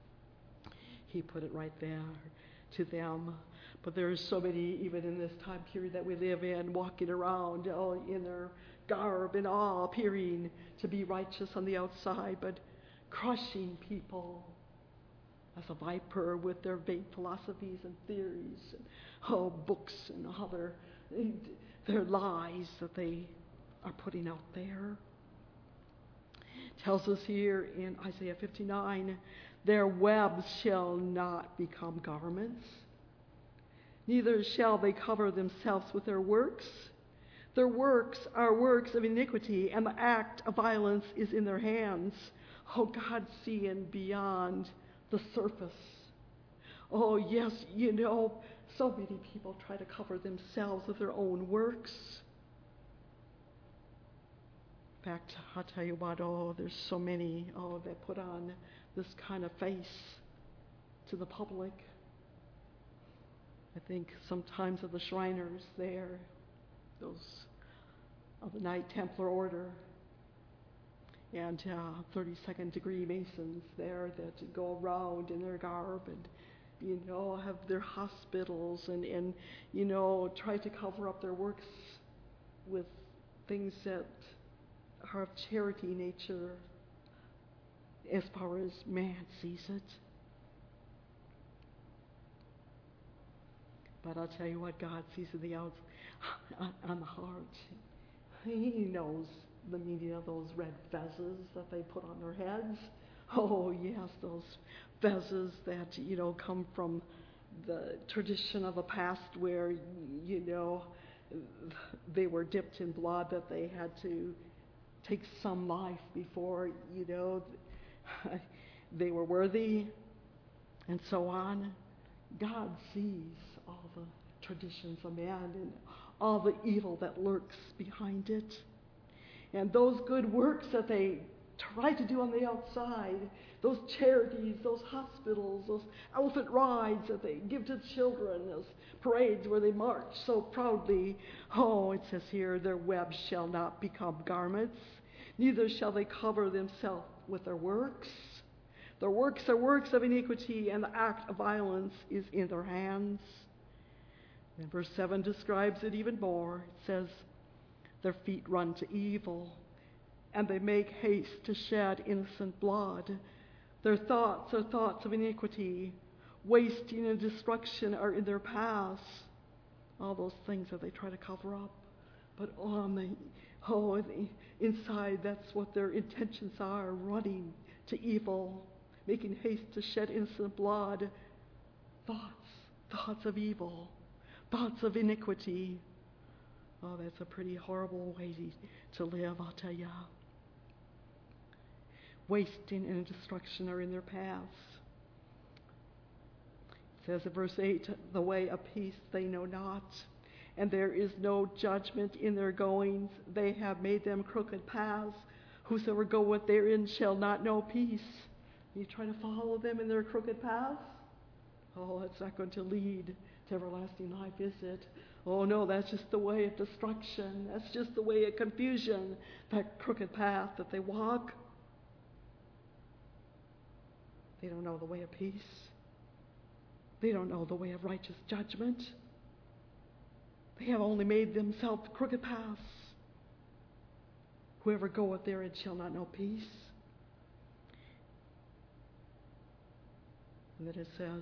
He put it right there to them. But there's so many, even in this time period that we live in, walking around oh, in their garb and all, appearing to be righteous on the outside, but crushing people as a viper with their vain philosophies and theories and oh, books and other their lies that they are putting out there. It tells us here in Isaiah fifty-nine, their webs shall not become garments, neither shall they cover themselves with their works. Their works are works of iniquity, and the act of violence is in their hands. Oh, God, seeing beyond the surface. Oh, yes, you know, so many people try to cover themselves with their own works. In fact, I'll tell you what, oh, there's so many, oh, that put on this kind of face to the public. I think sometimes of the Shriners there, those of the Knight Templar Order, and uh, thirty-second degree Masons there that go around in their garb and, you know, have their hospitals and, and, you know, try to cover up their works with things that are of charity nature as far as man sees it. But I'll tell you what, God sees in the outs on the heart. He knows the meaning of those red fezzes that they put on their heads. Oh, yes, those fezzes that, you know, come from the tradition of the past where, you know, they were dipped in blood, that they had to take some life before, you know, they were worthy, and so on. God sees all the traditions of man and all the evil that lurks behind it. And those good works that they try to do on the outside. Those charities, those hospitals, those elephant rides that they give to children, those parades where they march so proudly. Oh, it says here, their webs shall not become garments, neither shall they cover themselves with their works. Their works are works of iniquity, and the act of violence is in their hands. And verse seven describes it even more. It says, their feet run to evil, and they make haste to shed innocent blood. Their thoughts are thoughts of iniquity. Wasting and destruction are in their paths. All those things that they try to cover up. But on the, oh, the inside, that's what their intentions are, running to evil, making haste to shed innocent blood. Thoughts, thoughts of evil, thoughts of iniquity. Oh, that's a pretty horrible way to live, I'll tell you. Wasting and destruction are in their paths. It says in verse eight, the way of peace they know not, and there is no judgment in their goings. They have made them crooked paths. Whosoever goeth therein shall not know peace. You try to follow them in their crooked paths? Oh, it's not going to lead to everlasting life, is it? Oh no, that's just the way of destruction. That's just the way of confusion, that crooked path that they walk. They don't know the way of peace. They don't know the way of righteous judgment. They have only made themselves crooked paths. Whoever goeth therein shall not know peace. And then it says,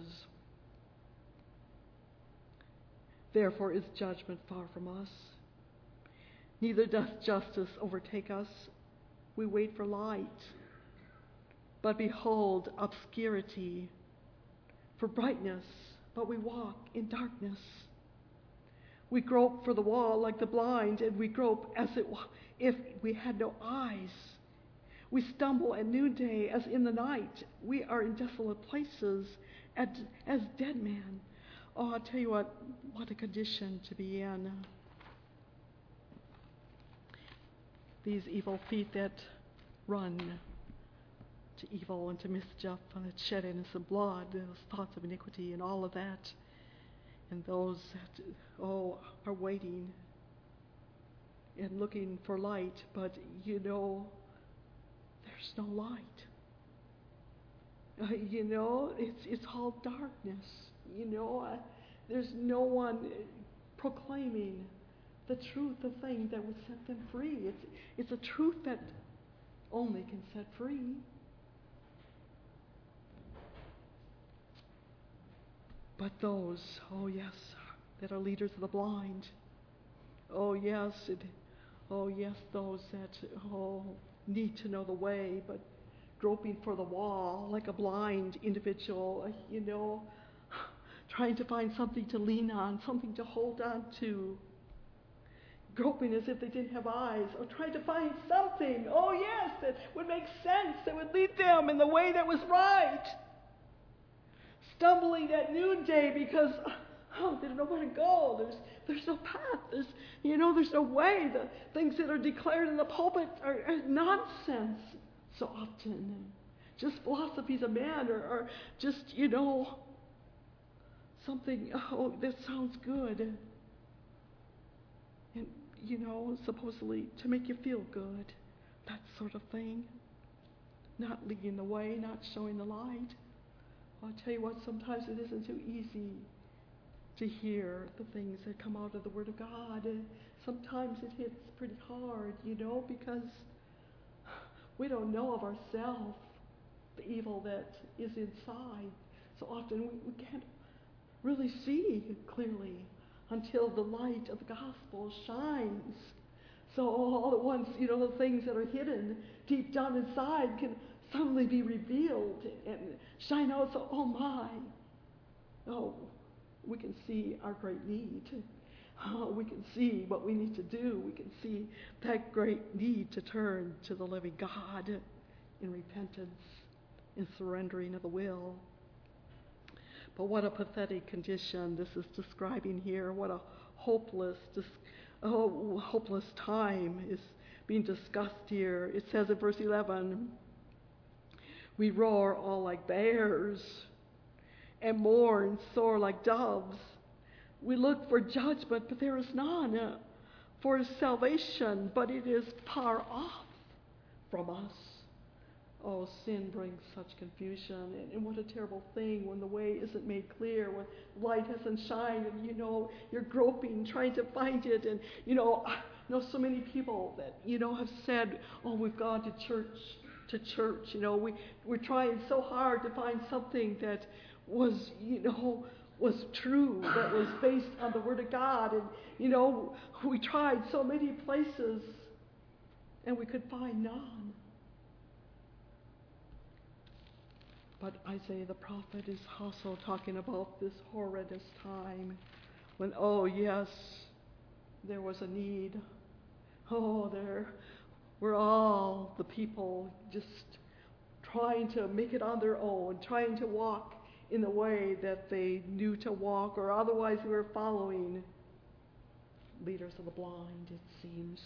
therefore is judgment far from us. Neither doth justice overtake us. We wait for light. But behold, obscurity. For brightness, but we walk in darkness. We grope for the wall like the blind, and we grope as it, if we had no eyes. We stumble at noonday as in the night. We are in desolate places as, as dead men. Oh, I'll tell you what, what a condition to be in. These evil feet that run to evil and to mischief and that shed innocent blood, those thoughts of iniquity and all of that. And those that, oh, are waiting and looking for light, but you know, there's no light. Uh, you know, it's it's all darkness. You know, uh, there's no one proclaiming the truth, the thing that would set them free. It's it's a truth that only can set free. But those, oh yes, that are leaders of the blind. Oh yes, it, oh yes, those that oh need to know the way, but groping for the wall like a blind individual, you know, trying to find something to lean on, something to hold on to, groping as if they didn't have eyes, or trying to find something, oh yes, that would make sense, that would lead them in the way that was right. Stumbling at noonday because, oh, they don't know where to go. There's there's no path. There's, you know, there's no way. The things that are declared in the pulpit are, are nonsense so often. Just philosophies of man, or, or just, you know, something, oh, that sounds good. And, you know, supposedly to make you feel good. That sort of thing. Not leading the way, not showing the light. I'll tell you what, sometimes it isn't too easy to hear the things that come out of the Word of God. And sometimes it hits pretty hard, you know, because we don't know of ourselves the evil that is inside. So often we, we can't really see clearly until the light of the gospel shines. So all at once, you know, the things that are hidden deep down inside can suddenly be revealed and shine out. So, oh my, oh, we can see our great need. Oh, we can see what we need to do. We can see that great need to turn to the living God in repentance, in surrendering of the will. But what a pathetic condition this is describing here. What a hopeless, oh, hopeless time is being discussed here. It says in verse eleven, we roar all like bears and mourn sore like doves. We look for judgment, but there is none, for salvation, but it is far off from us. Oh, sin brings such confusion, and, and what a terrible thing when the way isn't made clear, when light hasn't shined, and you know, you're groping, trying to find it, and you know, I know so many people that, you know, have said, oh, we've gone to church, to church, you know, we, we're trying so hard to find something that was, you know, was true, that was based on the Word of God, and, you know, we tried so many places, and we could find none. But Isaiah the prophet is also talking about this horrendous time when, oh yes, there was a need. Oh, there were all the people just trying to make it on their own, trying to walk in the way that they knew to walk, or otherwise they were following leaders of the blind, it seems.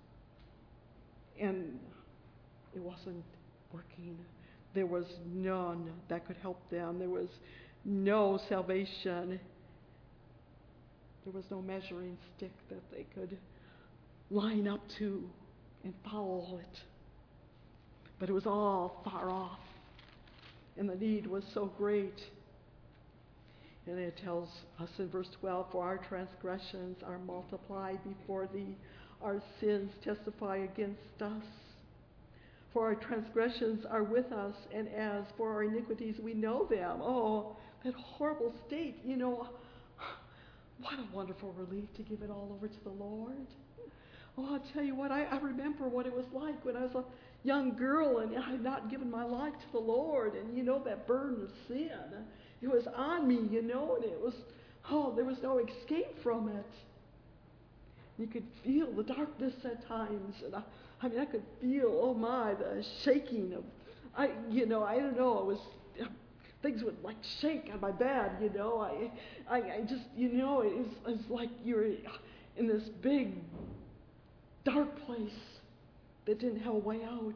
And it wasn't working. There was none that could help them. There was no salvation. There was no measuring stick that they could line up to and follow it. But it was all far off. And the need was so great. And it tells us in verse twelve, for our transgressions are multiplied before thee, our sins testify against us. For our transgressions are with us, and as for our iniquities, we know them. Oh, that horrible state. You know, what a wonderful relief to give it all over to the Lord. Oh, I'll tell you what, I, I remember what it was like when I was a young girl and I had not given my life to the Lord. And, you know, that burden of sin, it was on me, you know, and it was, oh, there was no escape from it. You could feel the darkness at times, and I, I mean, I could feel, oh my, the shaking of, I, you know, I don't know, it was, things would like shake on my bed, you know, I, I, I just, you know, it was, it was like you were in this big, dark place that didn't have a way out.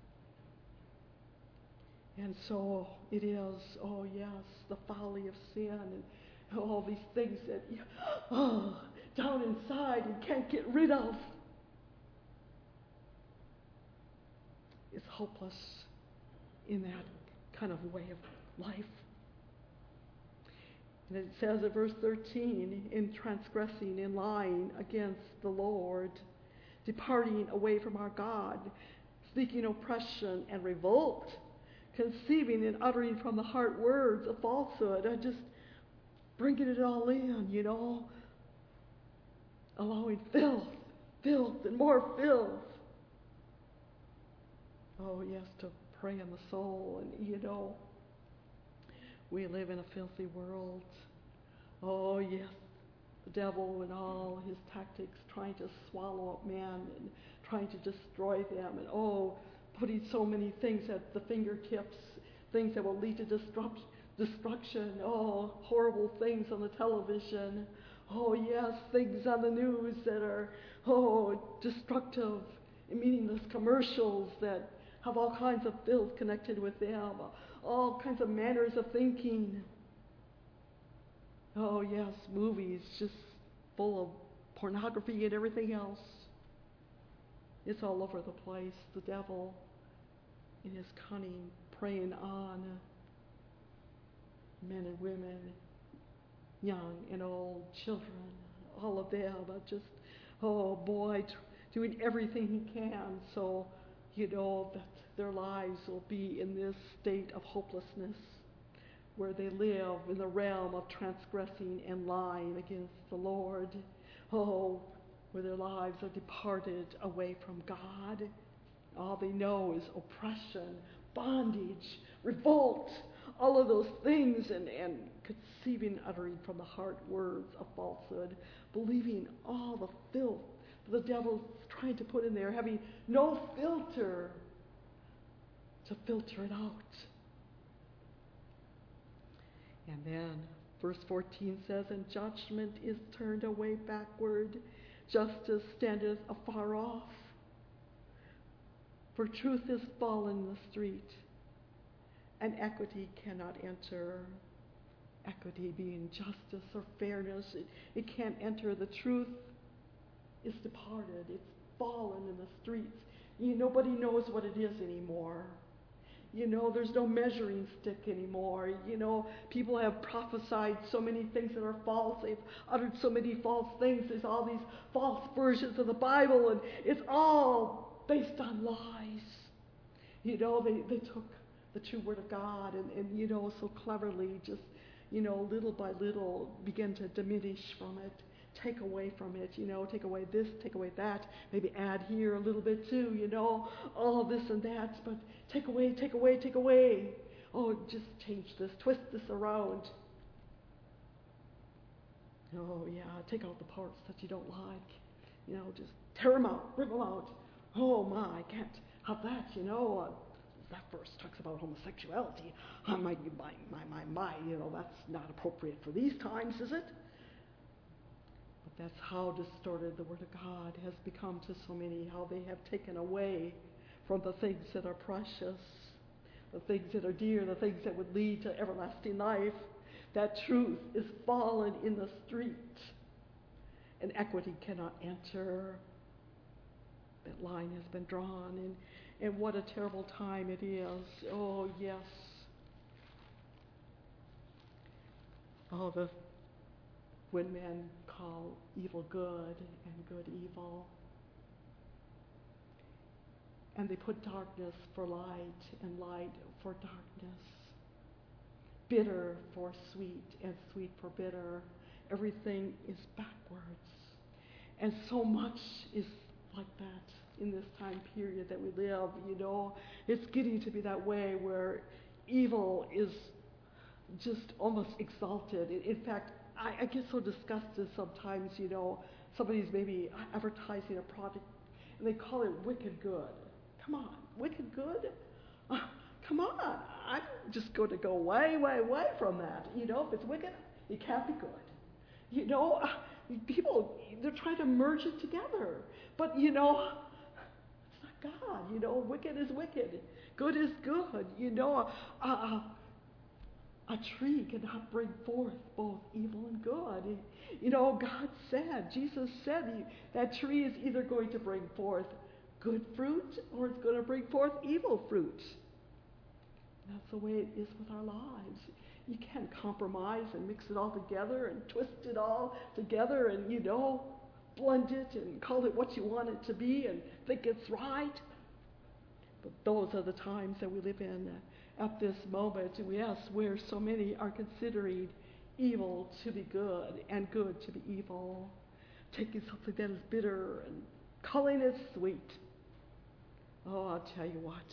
And so it is, oh yes, the folly of sin, and all these things that, oh, down inside you can't get rid of. It's hopeless in that kind of way of life. And it says in verse thirteen, in transgressing, in lying against the Lord, departing away from our God, speaking oppression and revolt, conceiving and uttering from the heart words of falsehood, and just bringing it all in, you know, allowing filth, filth, and more filth. Oh, yes, to prey on the soul. And, you know, we live in a filthy world. Oh, yes, the devil and all his tactics trying to swallow up man and trying to destroy them. And, oh, putting so many things at the fingertips, things that will lead to destruct, destruction. Oh, horrible things on the television. Oh, yes, things on the news that are, oh, destructive, meaningless commercials that have all kinds of filth connected with them, all kinds of manners of thinking. Oh, yes, movies just full of pornography and everything else. It's all over the place. The devil, in his cunning, preying on men and women, young and old, children, all of them are just, oh boy, t- doing everything he can so, you know, that their lives will be in this state of hopelessness where they live in the realm of transgressing and lying against the Lord. Oh, where their lives are departed away from God. All they know is oppression, bondage, revolt, all of those things, and, and conceiving, uttering from the heart words of falsehood, believing all the filth the devil's trying to put in there, having no filter to filter it out. And then verse fourteen says, and judgment is turned away backward, justice standeth afar off. For truth is fallen in the street, and equity cannot enter. Equity being justice or fairness, it, it can't enter. The truth is departed. It's fallen in the streets. You, nobody knows what it is anymore. You know, there's no measuring stick anymore. You know, people have prophesied so many things that are false. They've uttered so many false things. There's all these false versions of the Bible, and it's all based on lies. You know, they, they took the true Word of God and, and, you know, so cleverly just, you know, little by little begin to diminish from it, take away from it, you know, take away this, take away that, maybe add here a little bit too, you know, all this and that, but take away, take away, take away. Oh, just change this, twist this around. Oh, yeah, take out the parts that you don't like, you know, just tear them out, rip them out. Oh, my, I can't have that, you know. Uh, that verse talks about homosexuality. Uh, my, my, my, my, my, you know, that's not appropriate for these times, is it? But that's how distorted the Word of God has become to so many, how they have taken away from the things that are precious, the things that are dear, the things that would lead to everlasting life. That truth is fallen in the street, and equity cannot enter. That line has been drawn, and, and what a terrible time it is. Oh, yes. Oh, the when men call evil good and good evil, and they put darkness for light and light for darkness, bitter for sweet and sweet for bitter. Everything is backwards, and so much is like that in this time period that we live. You know, it's getting to be that way where evil is just almost exalted. In, in fact, I, I get so disgusted sometimes, you know, somebody's maybe advertising a product and they call it wicked good. Come on, wicked good? Uh, come on, I'm just going to go way, way, way from that. You know, if it's wicked, it can't be good. You know, uh, people, they're trying to merge it together. But, you know, it's not God. You know, wicked is wicked. Good is good. You know, uh, uh, a tree cannot bring forth both evil and good. You know, God said, Jesus said, he, that tree is either going to bring forth good fruit or it's going to bring forth evil fruit. And that's the way it is with our lives. You can't compromise and mix it all together and twist it all together and, you know, blend it and call it what you want it to be and think it's right. But those are the times that we live in at this moment. Yes, where so many are considering evil to be good and good to be evil, taking something that is bitter and calling it sweet. Oh, I'll tell you what.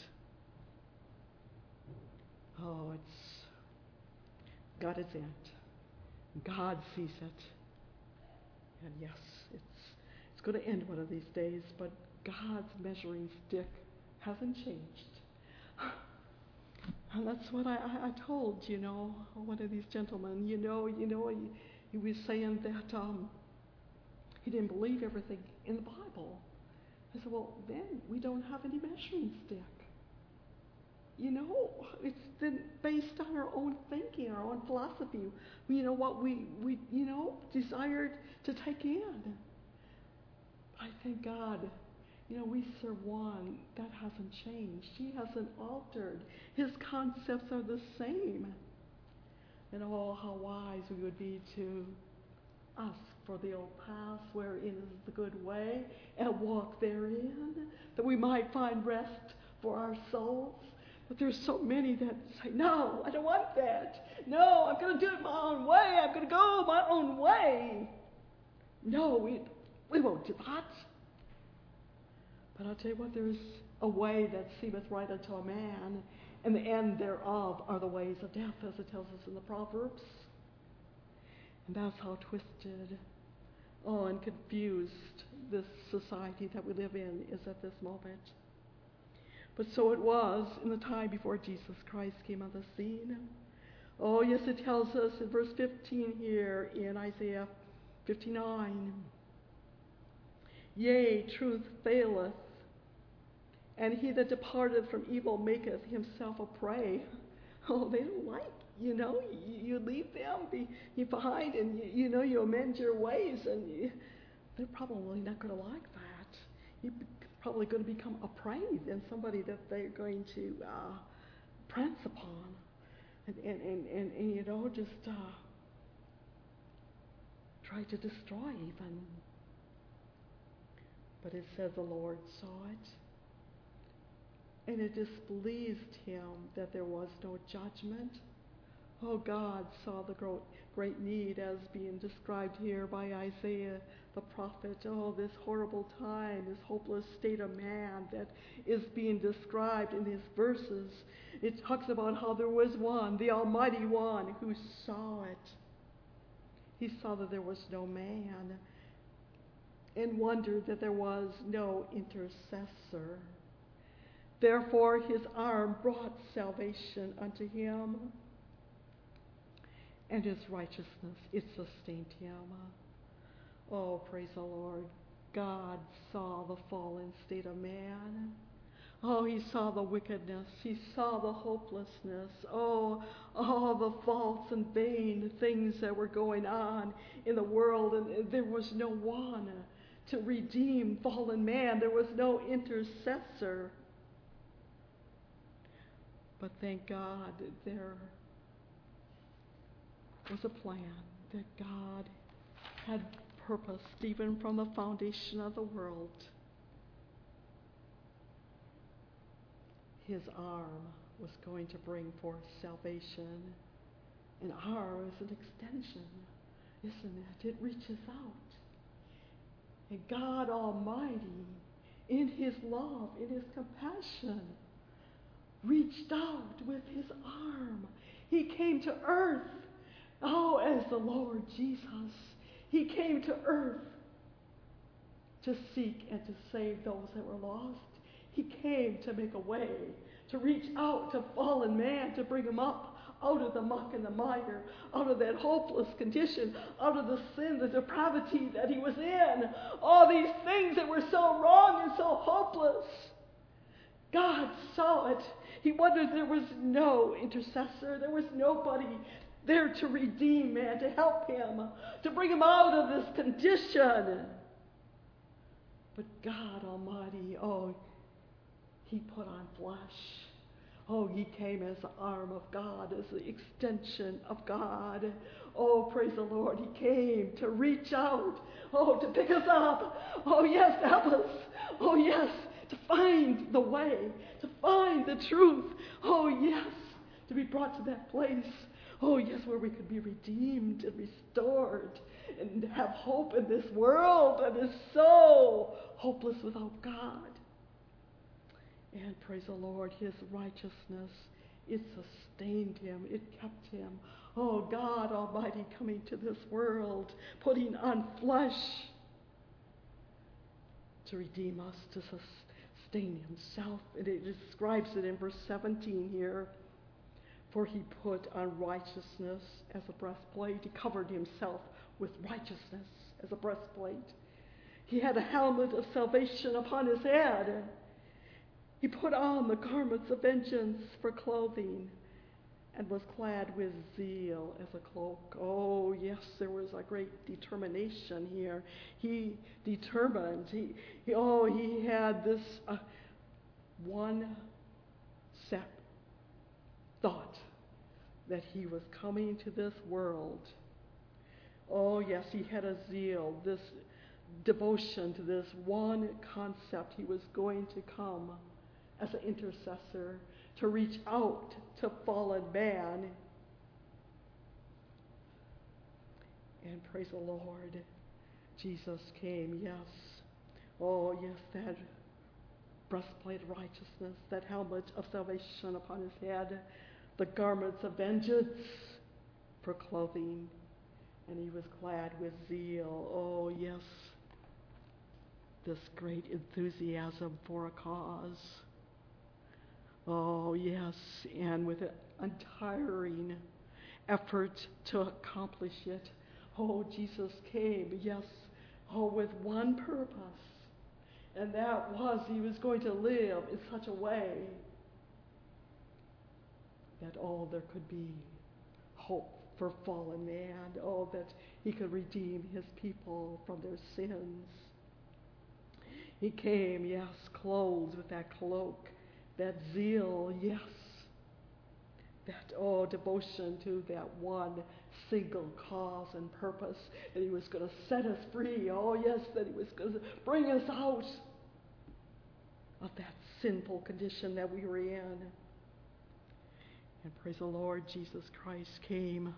Oh, it's God is in it. God sees it. And yes, it's it's going to end one of these days, but God's measuring stick hasn't changed. And that's what I, I, I told, you know, one of these gentlemen, you know, you know, he, he was saying that um, he didn't believe everything in the Bible. I said, well, then we don't have any measuring stick. You know, it's been based on our own thinking, our own philosophy. You know, what we, we you know, desired to take in. I thank God, you know, we serve one that hasn't changed. He hasn't altered. His concepts are the same. And oh, how wise we would be to ask for the old path wherein is the good way and walk therein, that we might find rest for our souls. But there's so many that say, no, I don't want that. No, I'm going to do it my own way. I'm going to go my own way. No, we, we won't do that. But I'll tell you what, there's a way that seemeth right unto a man, and the end thereof are the ways of death, as it tells us in the Proverbs. And that's how twisted, oh, and confused this society that we live in is at this moment. But so it was in the time before Jesus Christ came on the scene. Oh, yes, it tells us in verse fifteen here in Isaiah fifty-nine. Yea, truth faileth, And he that departed from evil maketh himself a prey. Oh, they don't like, you know, you, you leave them be, you behind and, you, you know, you amend your ways, and you, they're probably not going to like that. You're probably going to become a prey than somebody that they're going to uh, prance upon. And, and, and, and, and, you know, just uh, try to destroy even. But it says the Lord saw it. And it displeased him that there was no judgment. Oh, God saw the great need as being described here by Isaiah the prophet. Oh, this horrible time, this hopeless state of man that is being described in his verses. It talks about how there was one, the Almighty One, who saw it. He saw that there was no man and wondered that there was no intercessor. Therefore his arm brought salvation unto him, and his righteousness, it sustained him. Oh, praise the Lord. God saw the fallen state of man. Oh, he saw the wickedness. He saw the hopelessness. Oh, all the false and vain things that were going on in the world, and there was no one to redeem fallen man. There was no intercessor. But thank God that there was a plan, that God had purposed even from the foundation of the world. His arm was going to bring forth salvation. An arm is an extension, isn't it? It reaches out. And God Almighty, in his love, in his compassion, reached out with his arm. He came to earth. Oh, as the Lord Jesus. He came to earth to seek and to save those that were lost. He came to make a way, to reach out to fallen man, to bring him up out of the muck and the mire, out of that hopeless condition, out of the sin, the depravity that he was in. All these things that were so wrong and so hopeless. God saw it. He wondered there was no intercessor. There was nobody there to redeem man, to help him, to bring him out of this condition. But God Almighty, oh, he put on flesh. Oh, he came as the arm of God, as the extension of God. Oh, praise the Lord. He came to reach out. Oh, to pick us up. Oh, yes, to help us. Oh, yes, to find the way, to find the truth. Oh, yes, to be brought to that place. Oh, yes, where we could be redeemed and restored and have hope in this world that is so hopeless without God. And praise the Lord, his righteousness, it sustained him, it kept him. Oh, God Almighty coming to this world, putting on flesh to redeem us, to sustain himself. And it describes it in verse seventeen here. For he put on righteousness as a breastplate. He covered himself with righteousness as a breastplate. He had a helmet of salvation upon his head. He put on the garments of vengeance for clothing and was clad with zeal as a cloak. Oh, yes, there was a great determination here. He determined. He, he oh, he had this uh, one set thought that he was coming to this world. Oh, yes, he had a zeal, this devotion to this one concept. He was going to come as an intercessor to reach out to fallen man. And praise the Lord, Jesus came, yes. Oh, yes, that breastplate of righteousness, that helmet of salvation upon his head, the garments of vengeance for clothing, and he was clad with zeal. Oh, yes, this great enthusiasm for a cause. Oh, yes, and with an untiring effort to accomplish it. Oh, Jesus came, yes, oh, with one purpose, And that was he was going to live in such a way that, oh, there could be hope for fallen man. Oh, that he could redeem his people from their sins. He came, yes, clothed with that cloak, that zeal, yes, that, oh, devotion to that one single cause and purpose, that he was going to set us free. Oh, yes, that he was going to bring us out of that sinful condition that we were in. And praise the Lord, Jesus Christ came.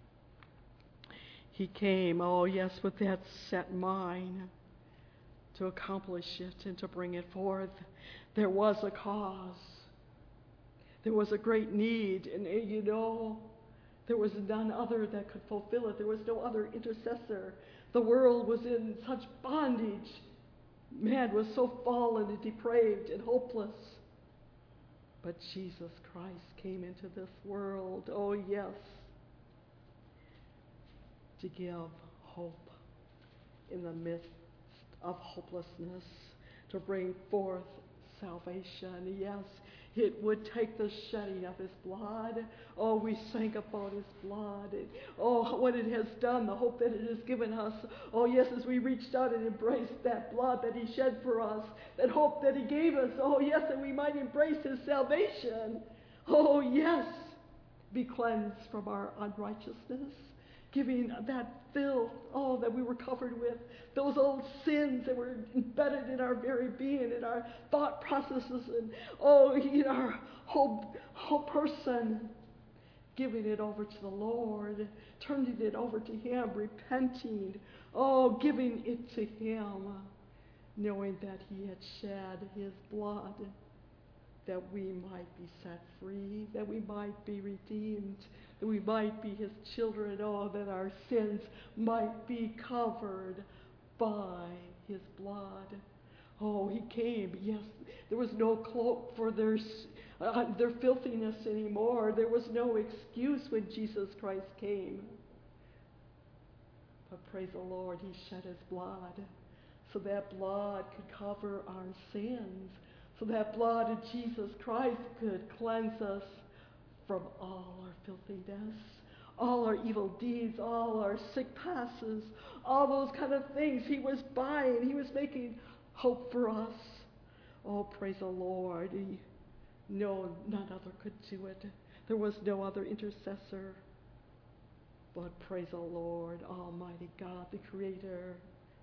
He came, oh yes, with that set mind to accomplish it and to bring it forth. There was a cause. There was a great need, and you know, there was none other that could fulfill it. There was no other intercessor. The world was in such bondage. Man was so fallen and depraved and hopeless. But Jesus Christ came into this world, oh yes, to give hope in the midst of hopelessness, to bring forth salvation. Yes, it would take the shedding of his blood. Oh, we sang about his blood. And, oh, what it has done, the hope that it has given us. Oh, yes, as we reached out and embraced that blood that he shed for us, that hope that he gave us. Oh, yes, that we might embrace his salvation. Oh, yes, be cleansed from our unrighteousness, giving that filth, oh, that we were covered with, those old sins that were embedded in our very being, in our thought processes, and oh, in our whole, whole person, giving it over to the Lord, turning it over to him, repenting, oh, giving it to him, knowing that he had shed his blood, that we might be set free, that we might be redeemed, that we might be his children, oh, that our sins might be covered by his blood. Oh, he came, yes, there was no cloak for their, uh, their filthiness anymore. There was no excuse when Jesus Christ came. But praise the Lord, he shed his blood, so that blood could cover our sins, so that blood of Jesus Christ could cleanse us from all our filthiness, all our evil deeds, all our sick passes, all those kind of things. He was buying, he was making hope for us. Oh, praise the Lord. He, no, none other could do it. There was no other intercessor. But praise the Lord, Almighty God, the Creator,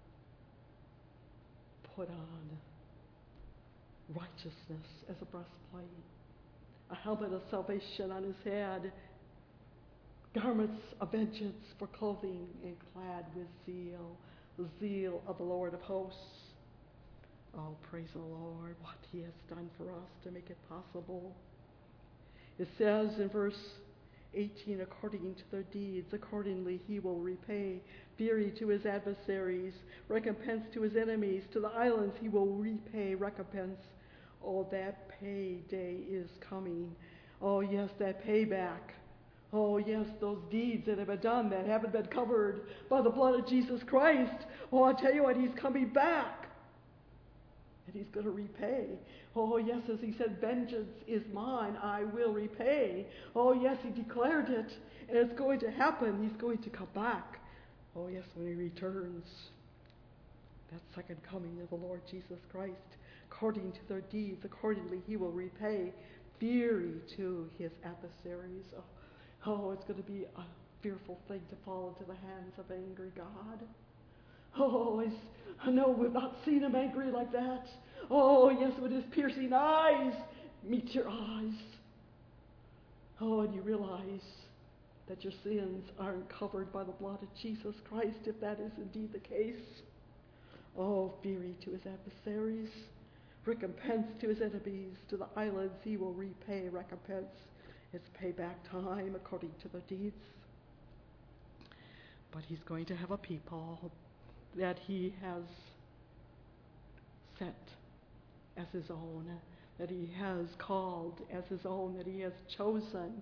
put on righteousness as a breastplate, a helmet of salvation on his head, garments of vengeance for clothing, and clad with zeal, the zeal of the Lord of hosts. Oh, praise the Lord, what he has done for us to make it possible. It says in verse eighteen, according to their deeds, accordingly he will repay fury to his adversaries, recompense to his enemies. To the islands he will repay recompense. Oh, that payday is coming. Oh, yes, that payback. Oh, yes, those deeds that have been done that haven't been covered by the blood of Jesus Christ. Oh, I tell you what, he's coming back. And he's going to repay. Oh, yes, as he said, vengeance is mine, I will repay. Oh, yes, he declared it, and it's going to happen. He's going to come back. Oh, yes, when he returns. That second coming of the Lord Jesus Christ. According to their deeds, accordingly he will repay fury to his adversaries. Oh, oh, it's going to be a fearful thing to fall into the hands of angry God. Oh, I know we've not seen him angry like that. Oh, yes, with his piercing eyes meet your eyes. Oh, and you realize that your sins aren't covered by the blood of Jesus Christ, if that is indeed the case. Oh, fury to his adversaries, recompense to his enemies. To the islands he will repay recompense. It's payback time according to their deeds. But he's going to have a people that he has set as his own, that he has called as his own, that he has chosen,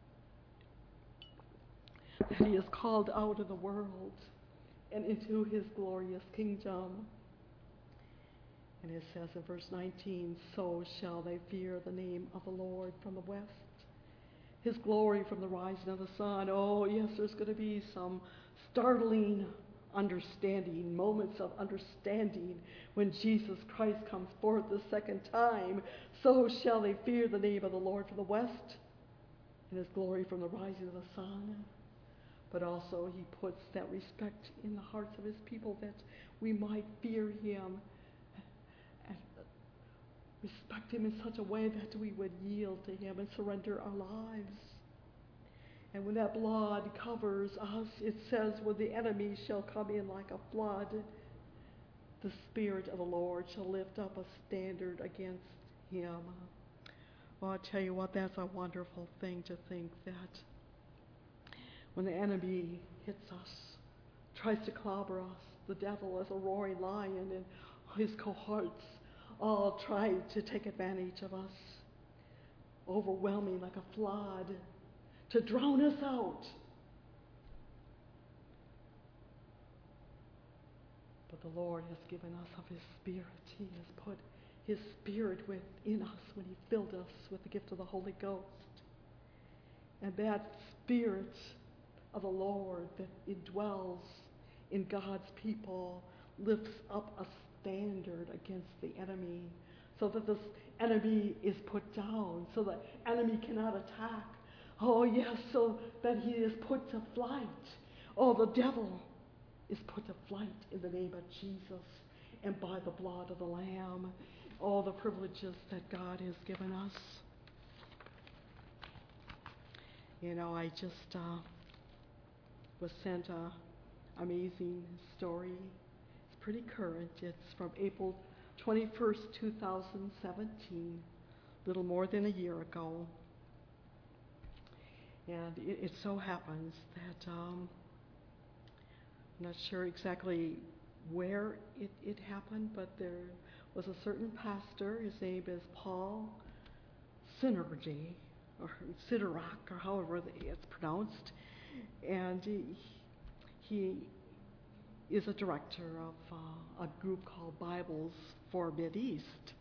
that he has called out of the world and into his glorious kingdom. And it says in verse nineteen, so shall they fear the name of the Lord from the west, his glory from the rising of the sun. Oh, yes, there's going to be some startling understanding, moments of understanding when Jesus Christ comes forth the second time. So shall they fear the name of the Lord from the west, and his glory from the rising of the sun. But also he puts that respect in the hearts of his people that we might fear him and respect him in such a way that we would yield to him and surrender our lives. And when that blood covers us, it says, when the enemy shall come in like a flood, the Spirit of the Lord shall lift up a standard against him. Well, I tell you what, that's a wonderful thing to think that when the enemy hits us, tries to clobber us, the devil as a roaring lion and his cohorts all try to take advantage of us, overwhelming like a flood, to drown us out. But the Lord has given us of his Spirit. He has put his Spirit within us when he filled us with the gift of the Holy Ghost. And that Spirit of the Lord that indwells in God's people lifts up a standard against the enemy, so that this enemy is put down, so the enemy cannot attack. Oh yes, so that he is put to flight. Oh, the devil is put to flight in the name of Jesus and by the blood of the Lamb. All the privileges that God has given us. You know, I just uh, was sent a amazing story. It's pretty current. It's from April twenty-first, two thousand seventeen, a little more than a year ago. And it, it so happens that um, I'm not sure exactly where it, it happened, but there was a certain pastor. His name is Paul Synergy, or Siderak, or however it's pronounced. And he, he is a director of uh, a group called Bibles for Mideast.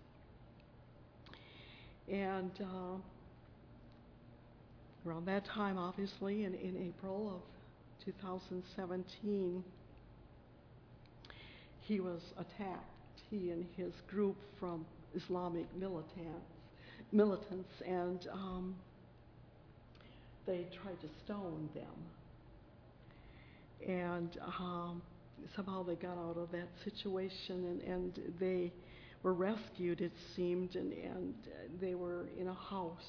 And uh, around that time, obviously, in, in April of two thousand seventeen, he was attacked. He and his group from Islamic militants, militants, and um, they tried to stone them. And um, somehow they got out of that situation, and, and they were rescued, it seemed, and, and they were in a house.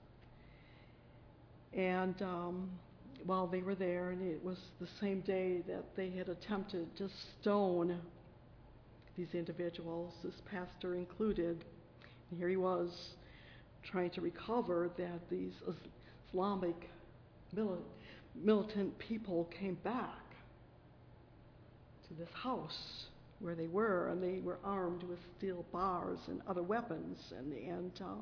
And um, while they were there, and it was the same day that they had attempted to stone these individuals, this pastor included, and here he was trying to recover that these Islamic mili- militant people came back to this house where they were, and they were armed with steel bars and other weapons, and, and uh,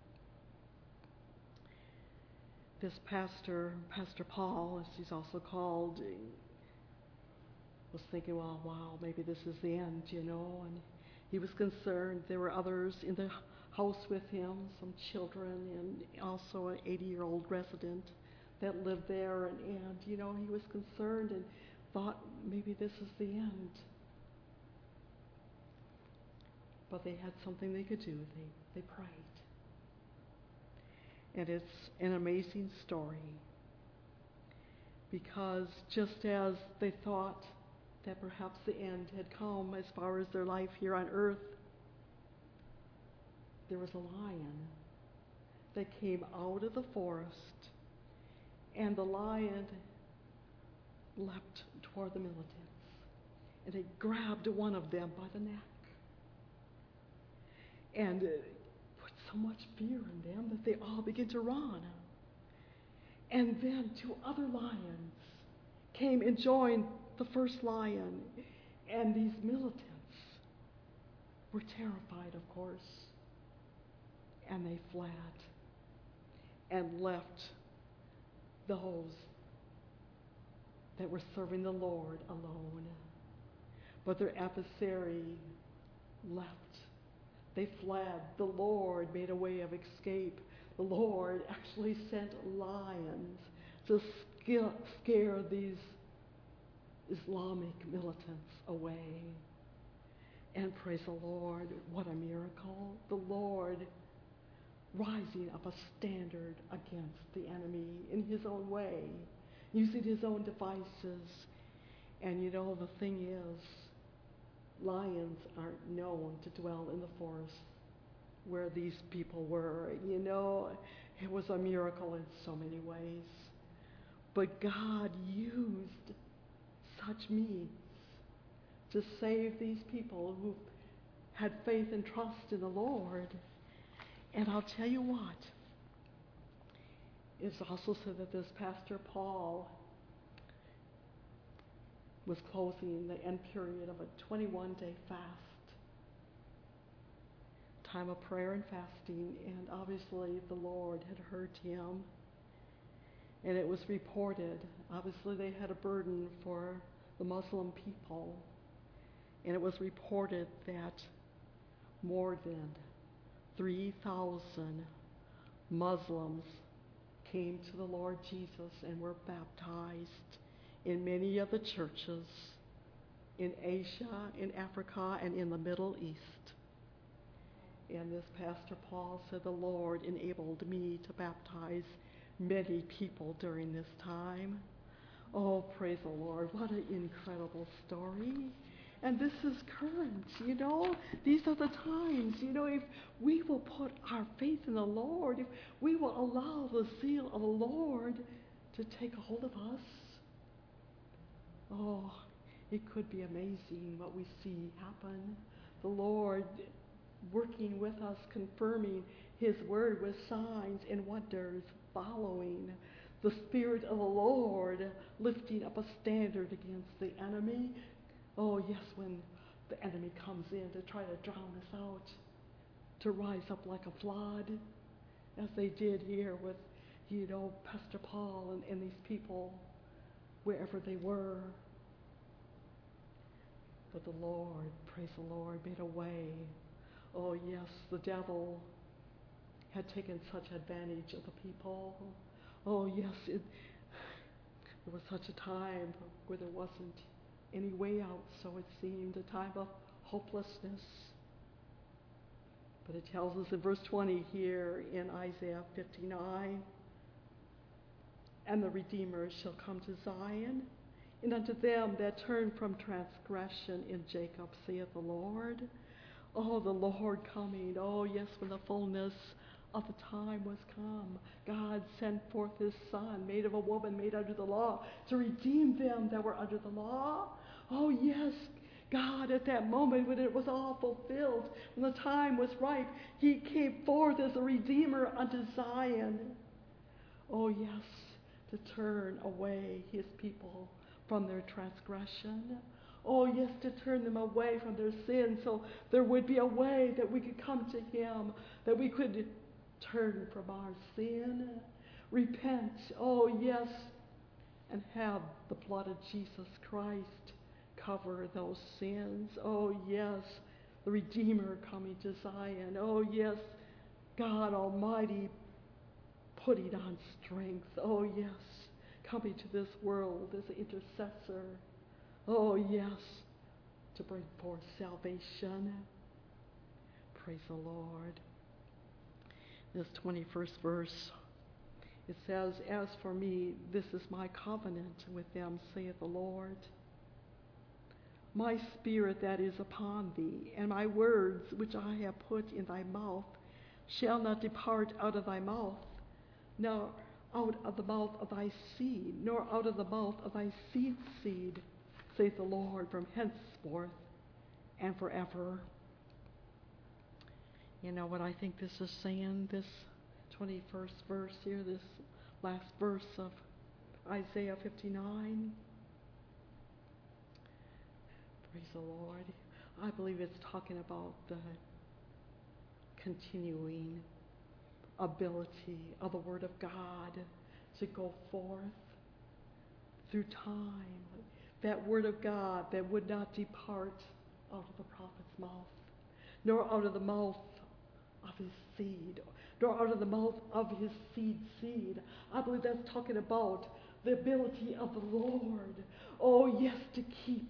this pastor, Pastor Paul, as he's also called, was thinking, well, wow, maybe this is the end, you know, and he was concerned. There were others in the house with him, some children, and also an eighty-year-old resident that lived there, and, and, you know, he was concerned and thought maybe this is the end. But they had something they could do. They, they prayed. And it's an amazing story, because just as they thought that perhaps the end had come as far as their life here on earth, there was a lion that came out of the forest, and the lion leapt toward the militants, and it grabbed one of them by the neck, and uh, put so much fear in them that they all began to run. And then two other lions came and joined the first lion, and these militants were terrified, of course, and they fled and left those that were serving the Lord alone. But their adversary left They fled. The Lord made a way of escape. The Lord actually sent lions to scare these Islamic militants away. And praise the Lord, what a miracle. The Lord rising up a standard against the enemy in his own way, using his own devices. And you know, the thing is, lions aren't known to dwell in the forest where these people were. You know, it was a miracle in so many ways. But God used such means to save these people who had faith and trust in the Lord. And I'll tell you what, it's also said that this Pastor Paul was closing the end period of a twenty-one day fast, time of prayer and fasting, and obviously the Lord had heard him. And it was reported, obviously they had a burden for the Muslim people, and it was reported that more than three thousand Muslims came to the Lord Jesus and were baptized in many of the churches in Asia, in Africa, and in the Middle East. And this Pastor Paul said, the Lord enabled me to baptize many people during this time. Oh, praise the Lord. What an incredible story. And this is current, you know. These are the times, you know, if we will put our faith in the Lord, if we will allow the zeal of the Lord to take hold of us, oh, it could be amazing what we see happen. The Lord working with us, confirming his word with signs and wonders following. The Spirit of the Lord lifting up a standard against the enemy. Oh, yes, when the enemy comes in to try to drown us out, to rise up like a flood, as they did here with, you know, Pastor Paul and, and these people, wherever they were. But the Lord, praise the Lord, made a way. Oh, yes, the devil had taken such advantage of the people. Oh, yes, it, it was such a time where there wasn't any way out, so it seemed, a time of hopelessness. But it tells us in verse twenty here in Isaiah fifty-nine, and the Redeemer shall come to Zion, and unto them that turn from transgression in Jacob, saith the Lord. Oh, the Lord coming. Oh, yes, when the fullness of the time was come, God sent forth his Son, made of a woman, made under the law, to redeem them that were under the law. Oh, yes, God, at that moment when it was all fulfilled, when the time was ripe, he came forth as a Redeemer unto Zion. Oh, yes, to turn away his people from their transgression. Oh, yes, to turn them away from their sin, so there would be a way that we could come to him, that we could turn from our sin, repent, oh, yes, and have the blood of Jesus Christ cover those sins. Oh, yes, the Redeemer coming to Zion. Oh, yes, God Almighty putting on strength. Oh, yes, coming to this world as an intercessor. Oh, yes, to bring forth salvation. Praise the Lord. This twenty-first verse, it says, as for me, this is my covenant with them, saith the Lord. My spirit that is upon thee, and my words which I have put in thy mouth, shall not depart out of thy mouth, nor out of the mouth of thy seed, nor out of the mouth of thy seed's seed, saith the Lord, from henceforth and forever. You know what I think this is saying, this twenty-first verse here, this last verse of Isaiah fifty-nine? Praise the Lord. I believe it's talking about the continuing ability of the Word of God to go forth through time. That Word of God that would not depart out of the prophet's mouth. nor out of the mouth of his seed, nor out of the mouth of his seed seed. I believe that's talking about the ability of the Lord, oh yes, to keep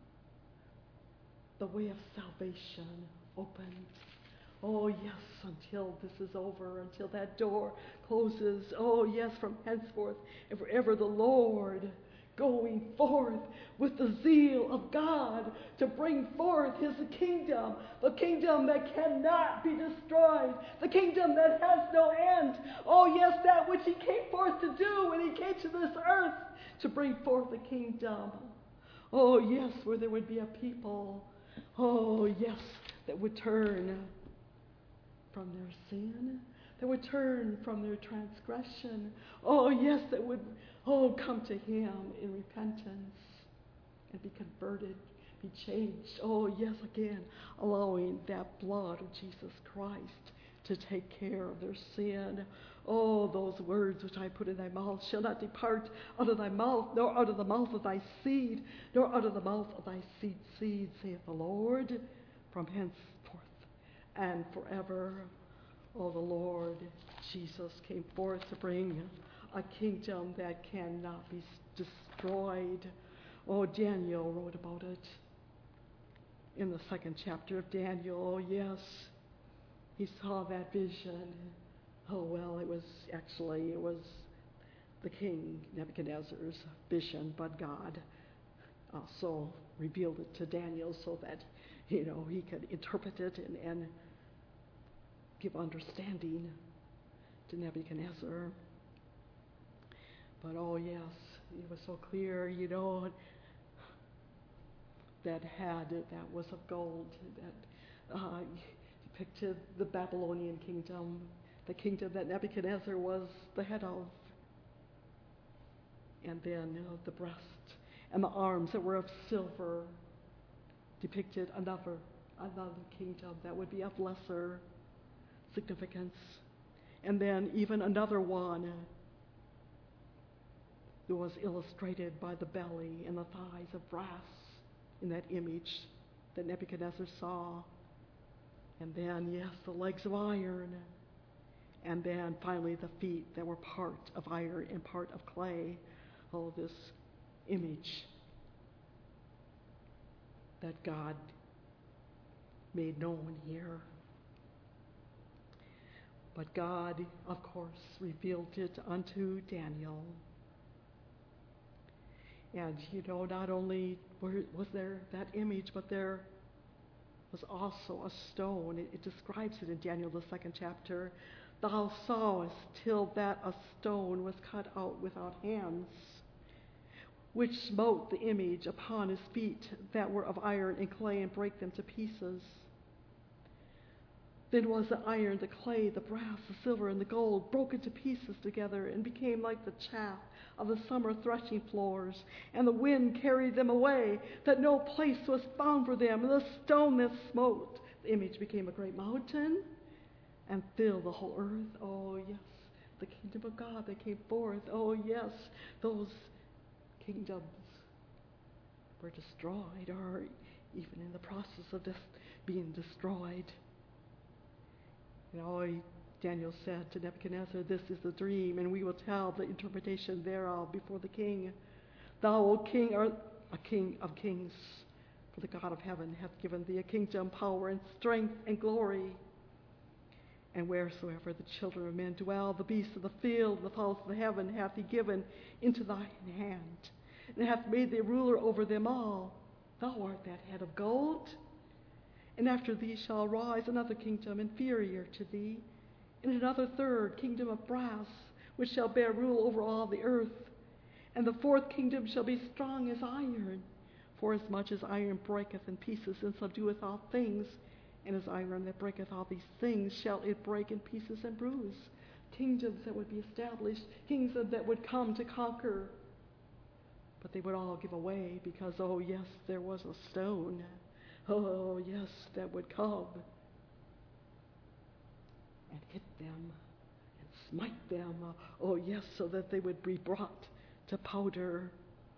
the way of salvation open. Oh yes, until this is over, until that door closes. Oh yes, from henceforth and forever the Lord going forth with the zeal of God to bring forth his kingdom, the kingdom that cannot be destroyed, the kingdom that has no end. Oh yes, that which he came forth to do when he came to this earth, to bring forth the kingdom. Oh yes, where there would be a people, oh yes, that would turn from their sin, that would turn from their transgression. Oh yes, that would, oh, come to him in repentance and be converted, be changed. Oh yes, again, allowing that blood of Jesus Christ to take care of their sin. Oh, those words which I put in thy mouth shall not depart out of thy mouth, nor out of the mouth of thy seed, nor out of the mouth of thy seed seed, saith the Lord, from henceforth and forever. Oh, the Lord Jesus came forth to bring a kingdom that cannot be destroyed. Oh, Daniel wrote about it in the second chapter of Daniel. Oh, yes, he saw that vision. Oh, well, it was actually, it was the king Nebuchadnezzar's vision, but God also revealed it to Daniel so that, you know, he could interpret it and, and give understanding to Nebuchadnezzar. But oh yes, it was so clear, you know, that head that was of gold, that uh, depicted the Babylonian kingdom, the kingdom that Nebuchadnezzar was the head of. And then you know, the breast and the arms that were of silver depicted another, another kingdom that would be of lesser significance. And then even another one that was illustrated by the belly and the thighs of brass in that image that Nebuchadnezzar saw. And then, yes, the legs of iron. And then finally the feet that were part of iron and part of clay. Oh, this image that God made known here. But God, of course, revealed it unto Daniel. And, you know, not only was there that image, but there was also a stone. It, it describes it in Daniel, the second chapter. Thou sawest till that a stone was cut out without hands, which smote the image upon his feet that were of iron and clay, and brake them to pieces. Then was the iron, the clay, the brass, the silver, and the gold broken to pieces together, and became like the chaff of the summer threshing floors. And the wind carried them away, that no place was found for them. And the stone that smote the image became a great mountain, and filled the whole earth. Oh, yes, the kingdom of God that came forth. Oh, yes, those kingdoms were destroyed, or even in the process of this being destroyed. You know, Daniel said to Nebuchadnezzar, this is the dream, and we will tell the interpretation thereof before the king. Thou, O king, art a king of kings, for the God of heaven hath given thee a kingdom, power, and strength, and glory. And wheresoever the children of men dwell, the beasts of the field, the fowls of the heaven, hath he given into thine hand, and hath made thee ruler over them all. Thou art that head of gold. And after thee shall arise another kingdom inferior to thee, and another third kingdom of brass, which shall bear rule over all the earth. And the fourth kingdom shall be strong as iron, for as much as iron breaketh in pieces and subdueth all things, and as iron that breaketh all these things shall it break in pieces and bruise. Kingdoms that would be established, kingdoms that would come to conquer. But they would all give away because, oh yes, there was a stone. Oh, yes, that would come and hit them and smite them. Oh, yes, so that they would be brought to powder,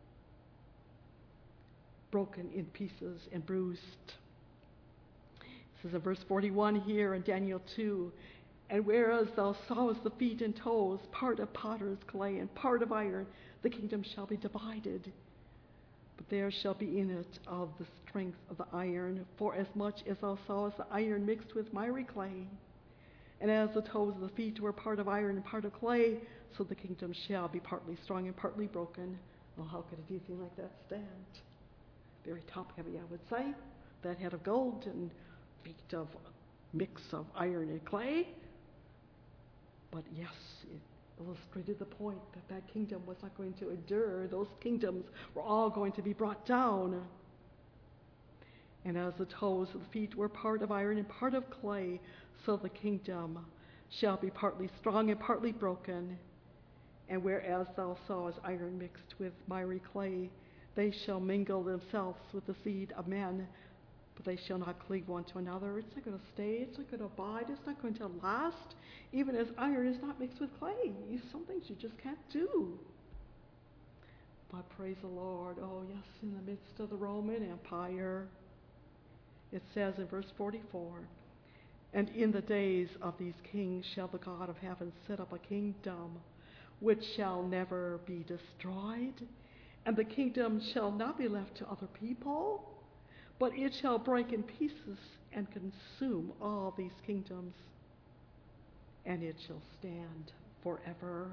broken in pieces and bruised. This is in verse forty-one here in Daniel two. And whereas thou sawest the feet and toes, part of potter's clay and part of iron, the kingdom shall be divided. But there shall be in it of the strength of the iron, for as much as thou sawest the iron mixed with miry clay. And as the toes of the feet were part of iron and part of clay, so the kingdom shall be partly strong and partly broken. Oh, how could anything like that stand? Very top-heavy, I would say. That head of gold and feet of mix of iron and clay. But yes, it illustrated the point that that kingdom was not going to endure. Those kingdoms were all going to be brought down. And as the toes of the feet were part of iron and part of clay, so the kingdom shall be partly strong and partly broken. And whereas thou sawest iron mixed with miry clay, they shall mingle themselves with the seed of men, but they shall not cleave one to another. It's not going to stay. It's not going to abide. It's not going to last. Even as iron is not mixed with clay. Some things you just can't do. But praise the Lord. Oh, yes, in the midst of the Roman Empire, it says in verse forty-four, and in the days of these kings shall the God of heaven set up a kingdom which shall never be destroyed, and the kingdom shall not be left to other people, but it shall break in pieces and consume all these kingdoms, and it shall stand forever.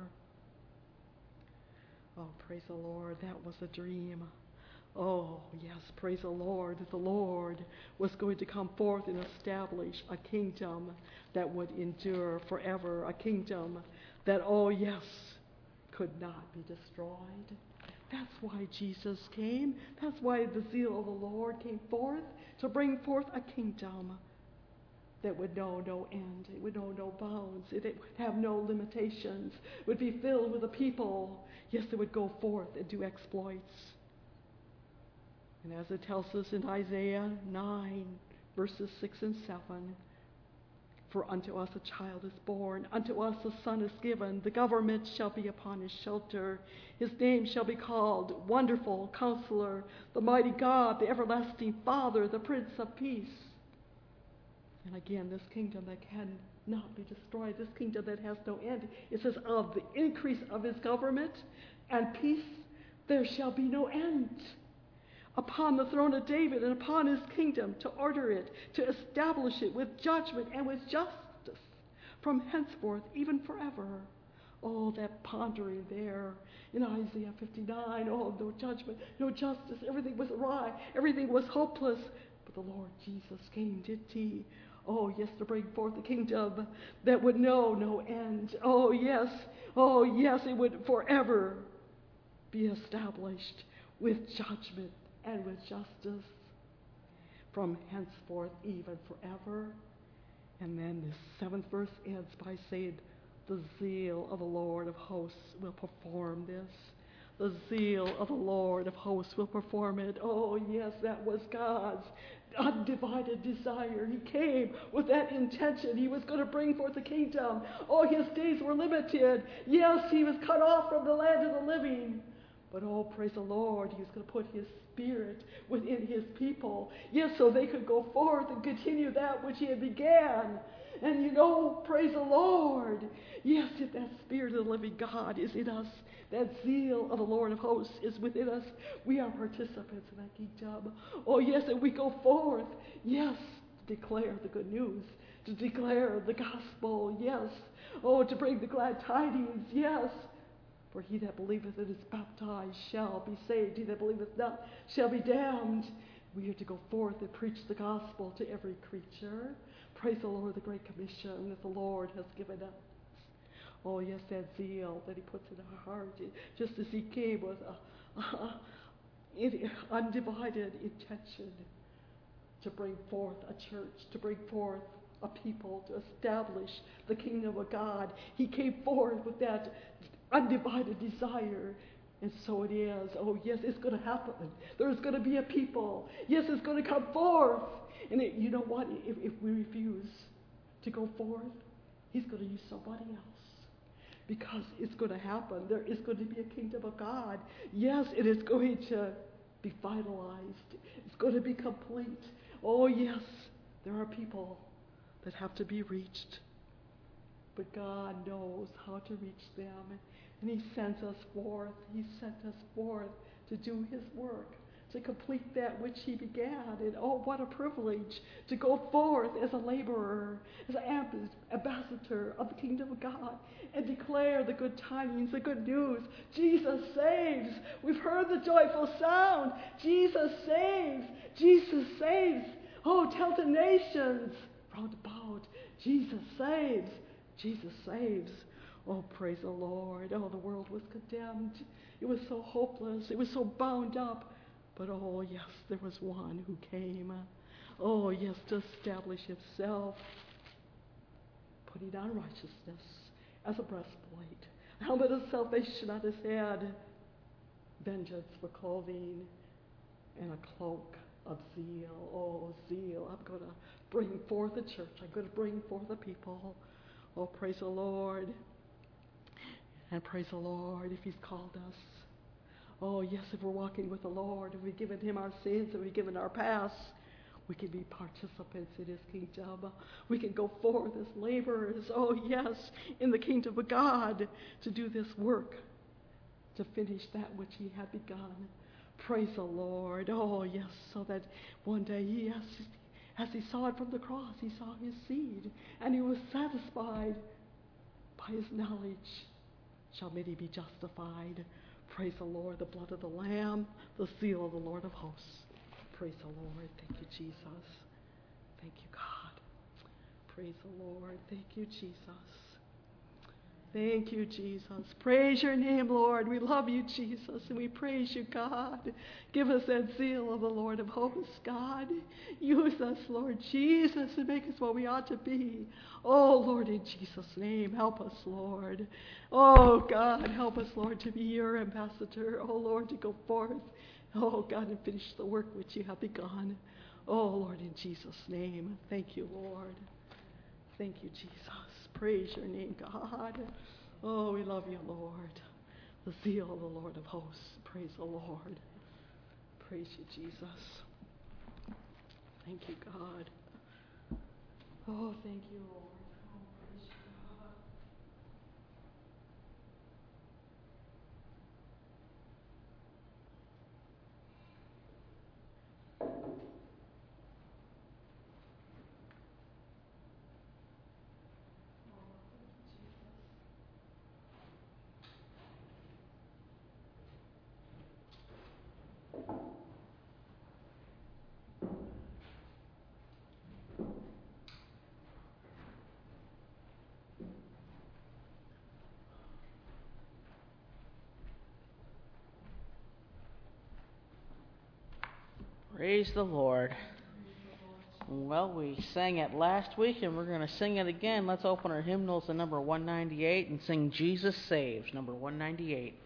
Oh, praise the Lord, that was a dream. Oh, yes, praise the Lord, that the Lord was going to come forth and establish a kingdom that would endure forever, a kingdom that, oh, yes, could not be destroyed. That's why Jesus came. That's why the zeal of the Lord came forth, to bring forth a kingdom that would know no end. It would know no bounds. It, it would have no limitations. It would be filled with a people. Yes, it would go forth and do exploits. And as it tells us in Isaiah nine, verses six and seven, for unto us a child is born, unto us a son is given, the government shall be upon his shoulder. His name shall be called Wonderful Counselor, the Mighty God, the Everlasting Father, the Prince of Peace. And again, this kingdom that cannot be destroyed, this kingdom that has no end, it says of the increase of his government and peace there shall be no end. Upon the throne of David and upon his kingdom, to order it, to establish it with judgment and with justice from henceforth, even forever. Oh, that pondering there in Isaiah fifty-nine. Oh, no judgment, no justice. Everything was awry. Everything was hopeless. But the Lord Jesus came, did he? Oh, yes, to bring forth a kingdom that would know no end. Oh, yes. Oh, yes, it would forever be established with judgment and with justice from henceforth, even forever. And then the seventh verse ends by saying, the zeal of the Lord of hosts will perform this. The zeal of the Lord of hosts will perform it. Oh, yes, that was God's undivided desire. He came with that intention. He was going to bring forth the kingdom. Oh, his days were limited. Yes, he was cut off from the land of the living. But oh, praise the Lord, he was going to put his Spirit within his people. Yes, so they could go forth and continue that which he had began. And you know, praise the Lord. Yes, if that Spirit of the living God is in us, that zeal of the Lord of hosts is within us, we are participants in that kingdom. Oh, yes, and we go forth, yes, to declare the good news, to declare the gospel, yes. Oh, to bring the glad tidings, yes. For he that believeth and is baptized shall be saved. He that believeth not shall be damned. We are to go forth and preach the gospel to every creature. Praise the Lord, the great commission that the Lord has given us. Oh, yes, that zeal that he puts in our heart, just as he came with a, a, a undivided intention to bring forth a church, to bring forth a people, to establish the kingdom of God. He came forth with that undivided desire, and so it is. Oh, yes, it's going to happen. There's going to be a people. Yes, it's going to come forth. And it, you know what? If, if we refuse to go forth, he's going to use somebody else. Because it's going to happen. There is going to be a kingdom of God. Yes, it is going to be vitalized. It's going to be complete. Oh, yes, There are people that have to be reached, but God knows how to reach them, and He sends us forth. He sent us forth to do His work, to complete that which He began. And oh, what a privilege to go forth as a laborer, as an ambassador of the kingdom of God, and declare the good tidings, the good news. Jesus saves. We've heard the joyful sound. Jesus saves. Jesus saves. Oh, tell the nations round about. Jesus saves. Jesus saves. Oh, praise the Lord. Oh, the world was condemned. It was so hopeless. It was so bound up. But oh, yes, there was one who came. Oh, yes, to establish Himself, putting on righteousness as a breastplate, a helmet of salvation on His head, vengeance for clothing, and a cloak of zeal. Oh, zeal. I'm going to bring forth the church. I'm going to bring forth the people. Oh, praise the Lord. And praise the Lord if He's called us. Oh, yes, if we're walking with the Lord, if we've given Him our sins, if we've given our past, we can be participants in His kingdom. We can go forth as laborers, oh, yes, in the kingdom of God to do this work, to finish that which He had begun. Praise the Lord. Oh, yes, so that one day, yes, as He saw it from the cross, He saw His seed, and He was satisfied. By His knowledge shall many be justified. Praise the Lord, the blood of the Lamb, the seal of the Lord of hosts. Praise the Lord. Thank you, Jesus. Thank you, God. Praise the Lord. Thank you, Jesus. Thank you, Jesus. Praise your name, Lord. We love you, Jesus, and we praise you, God. Give us that zeal of the Lord of hosts, God. Use us, Lord Jesus, and make us what we ought to be. Oh, Lord, in Jesus' name, help us, Lord. Oh, God, help us, Lord, to be your ambassador. Oh, Lord, to go forth. Oh, God, and finish the work which you have begun. Oh, Lord, in Jesus' name. Thank you, Lord. Thank you, Jesus. Praise your name, God. Oh, we love you, Lord. The zeal of the Lord of hosts. Praise the Lord. Praise you, Jesus. Thank you, God. Oh, thank you, Lord. Oh, praise you, God. Praise the Lord. Well, we sang it last week, and we're going to sing it again. Let's open our hymnals to number one ninety-eight and sing Jesus Saves, number one ninety-eight.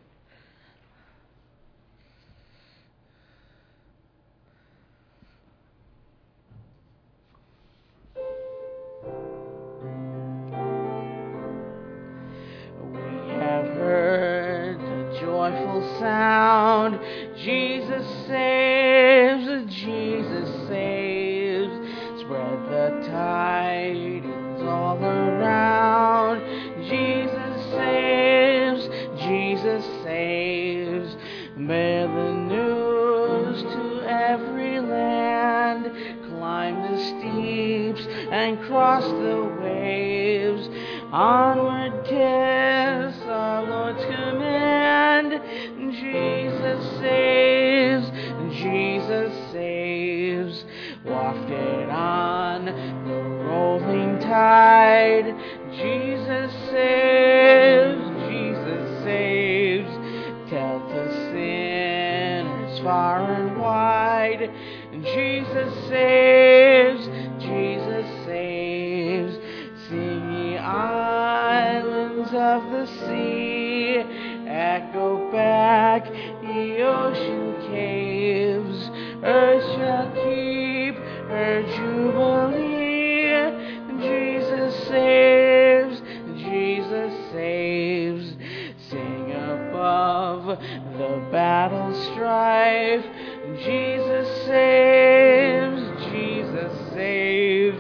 We have heard the joyful sound, Jesus saves, Jesus saves. Spread the tidings all around. Jesus saves, Jesus saves. Bear the news to every land. Climb the steeps and cross the waves. Onward kiss our Lord's command. Jesus saves, Jesus saves. Wafted on the rolling tide, Jesus saves, Jesus saves. Tell to sinners far and wide, Jesus saves, Jesus saves. Sing ye islands of the sea, echo back ye ocean caves. Earth shall keep her jubilee. Jesus saves, Jesus saves. Sing above the battle strife. Jesus saves, Jesus saves.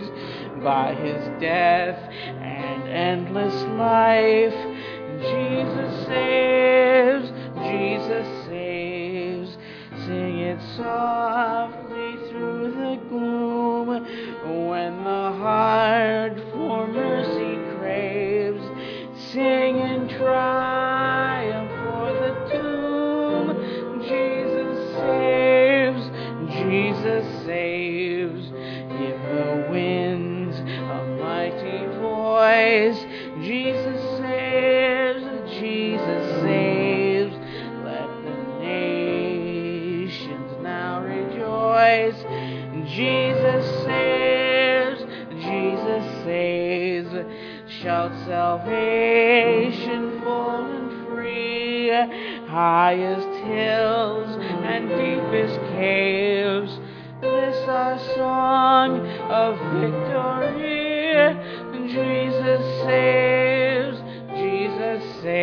by his death and endless life. Jesus saves, Jesus saves. Sing it softly through the gloom when the heart for mercy craves. Sing in triumph for the tomb. Jesus saves, Jesus saves. Give the winds a mighty voice. Jesus saves, Jesus saves. Let the nations now rejoice. Jesus saves, Jesus saves. Shout salvation full and free, highest hills and deepest caves. This our song of victory. Jesus saves, Jesus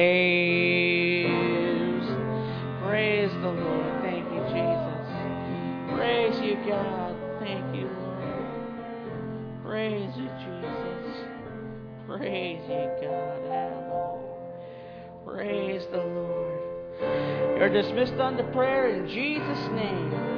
saves. Praise the Lord. Thank you, Jesus. Praise you, God. Thank you, Lord. Praise you, Jesus. Praise you, God. Hallelujah. Praise the Lord. You're dismissed unto prayer in Jesus' name.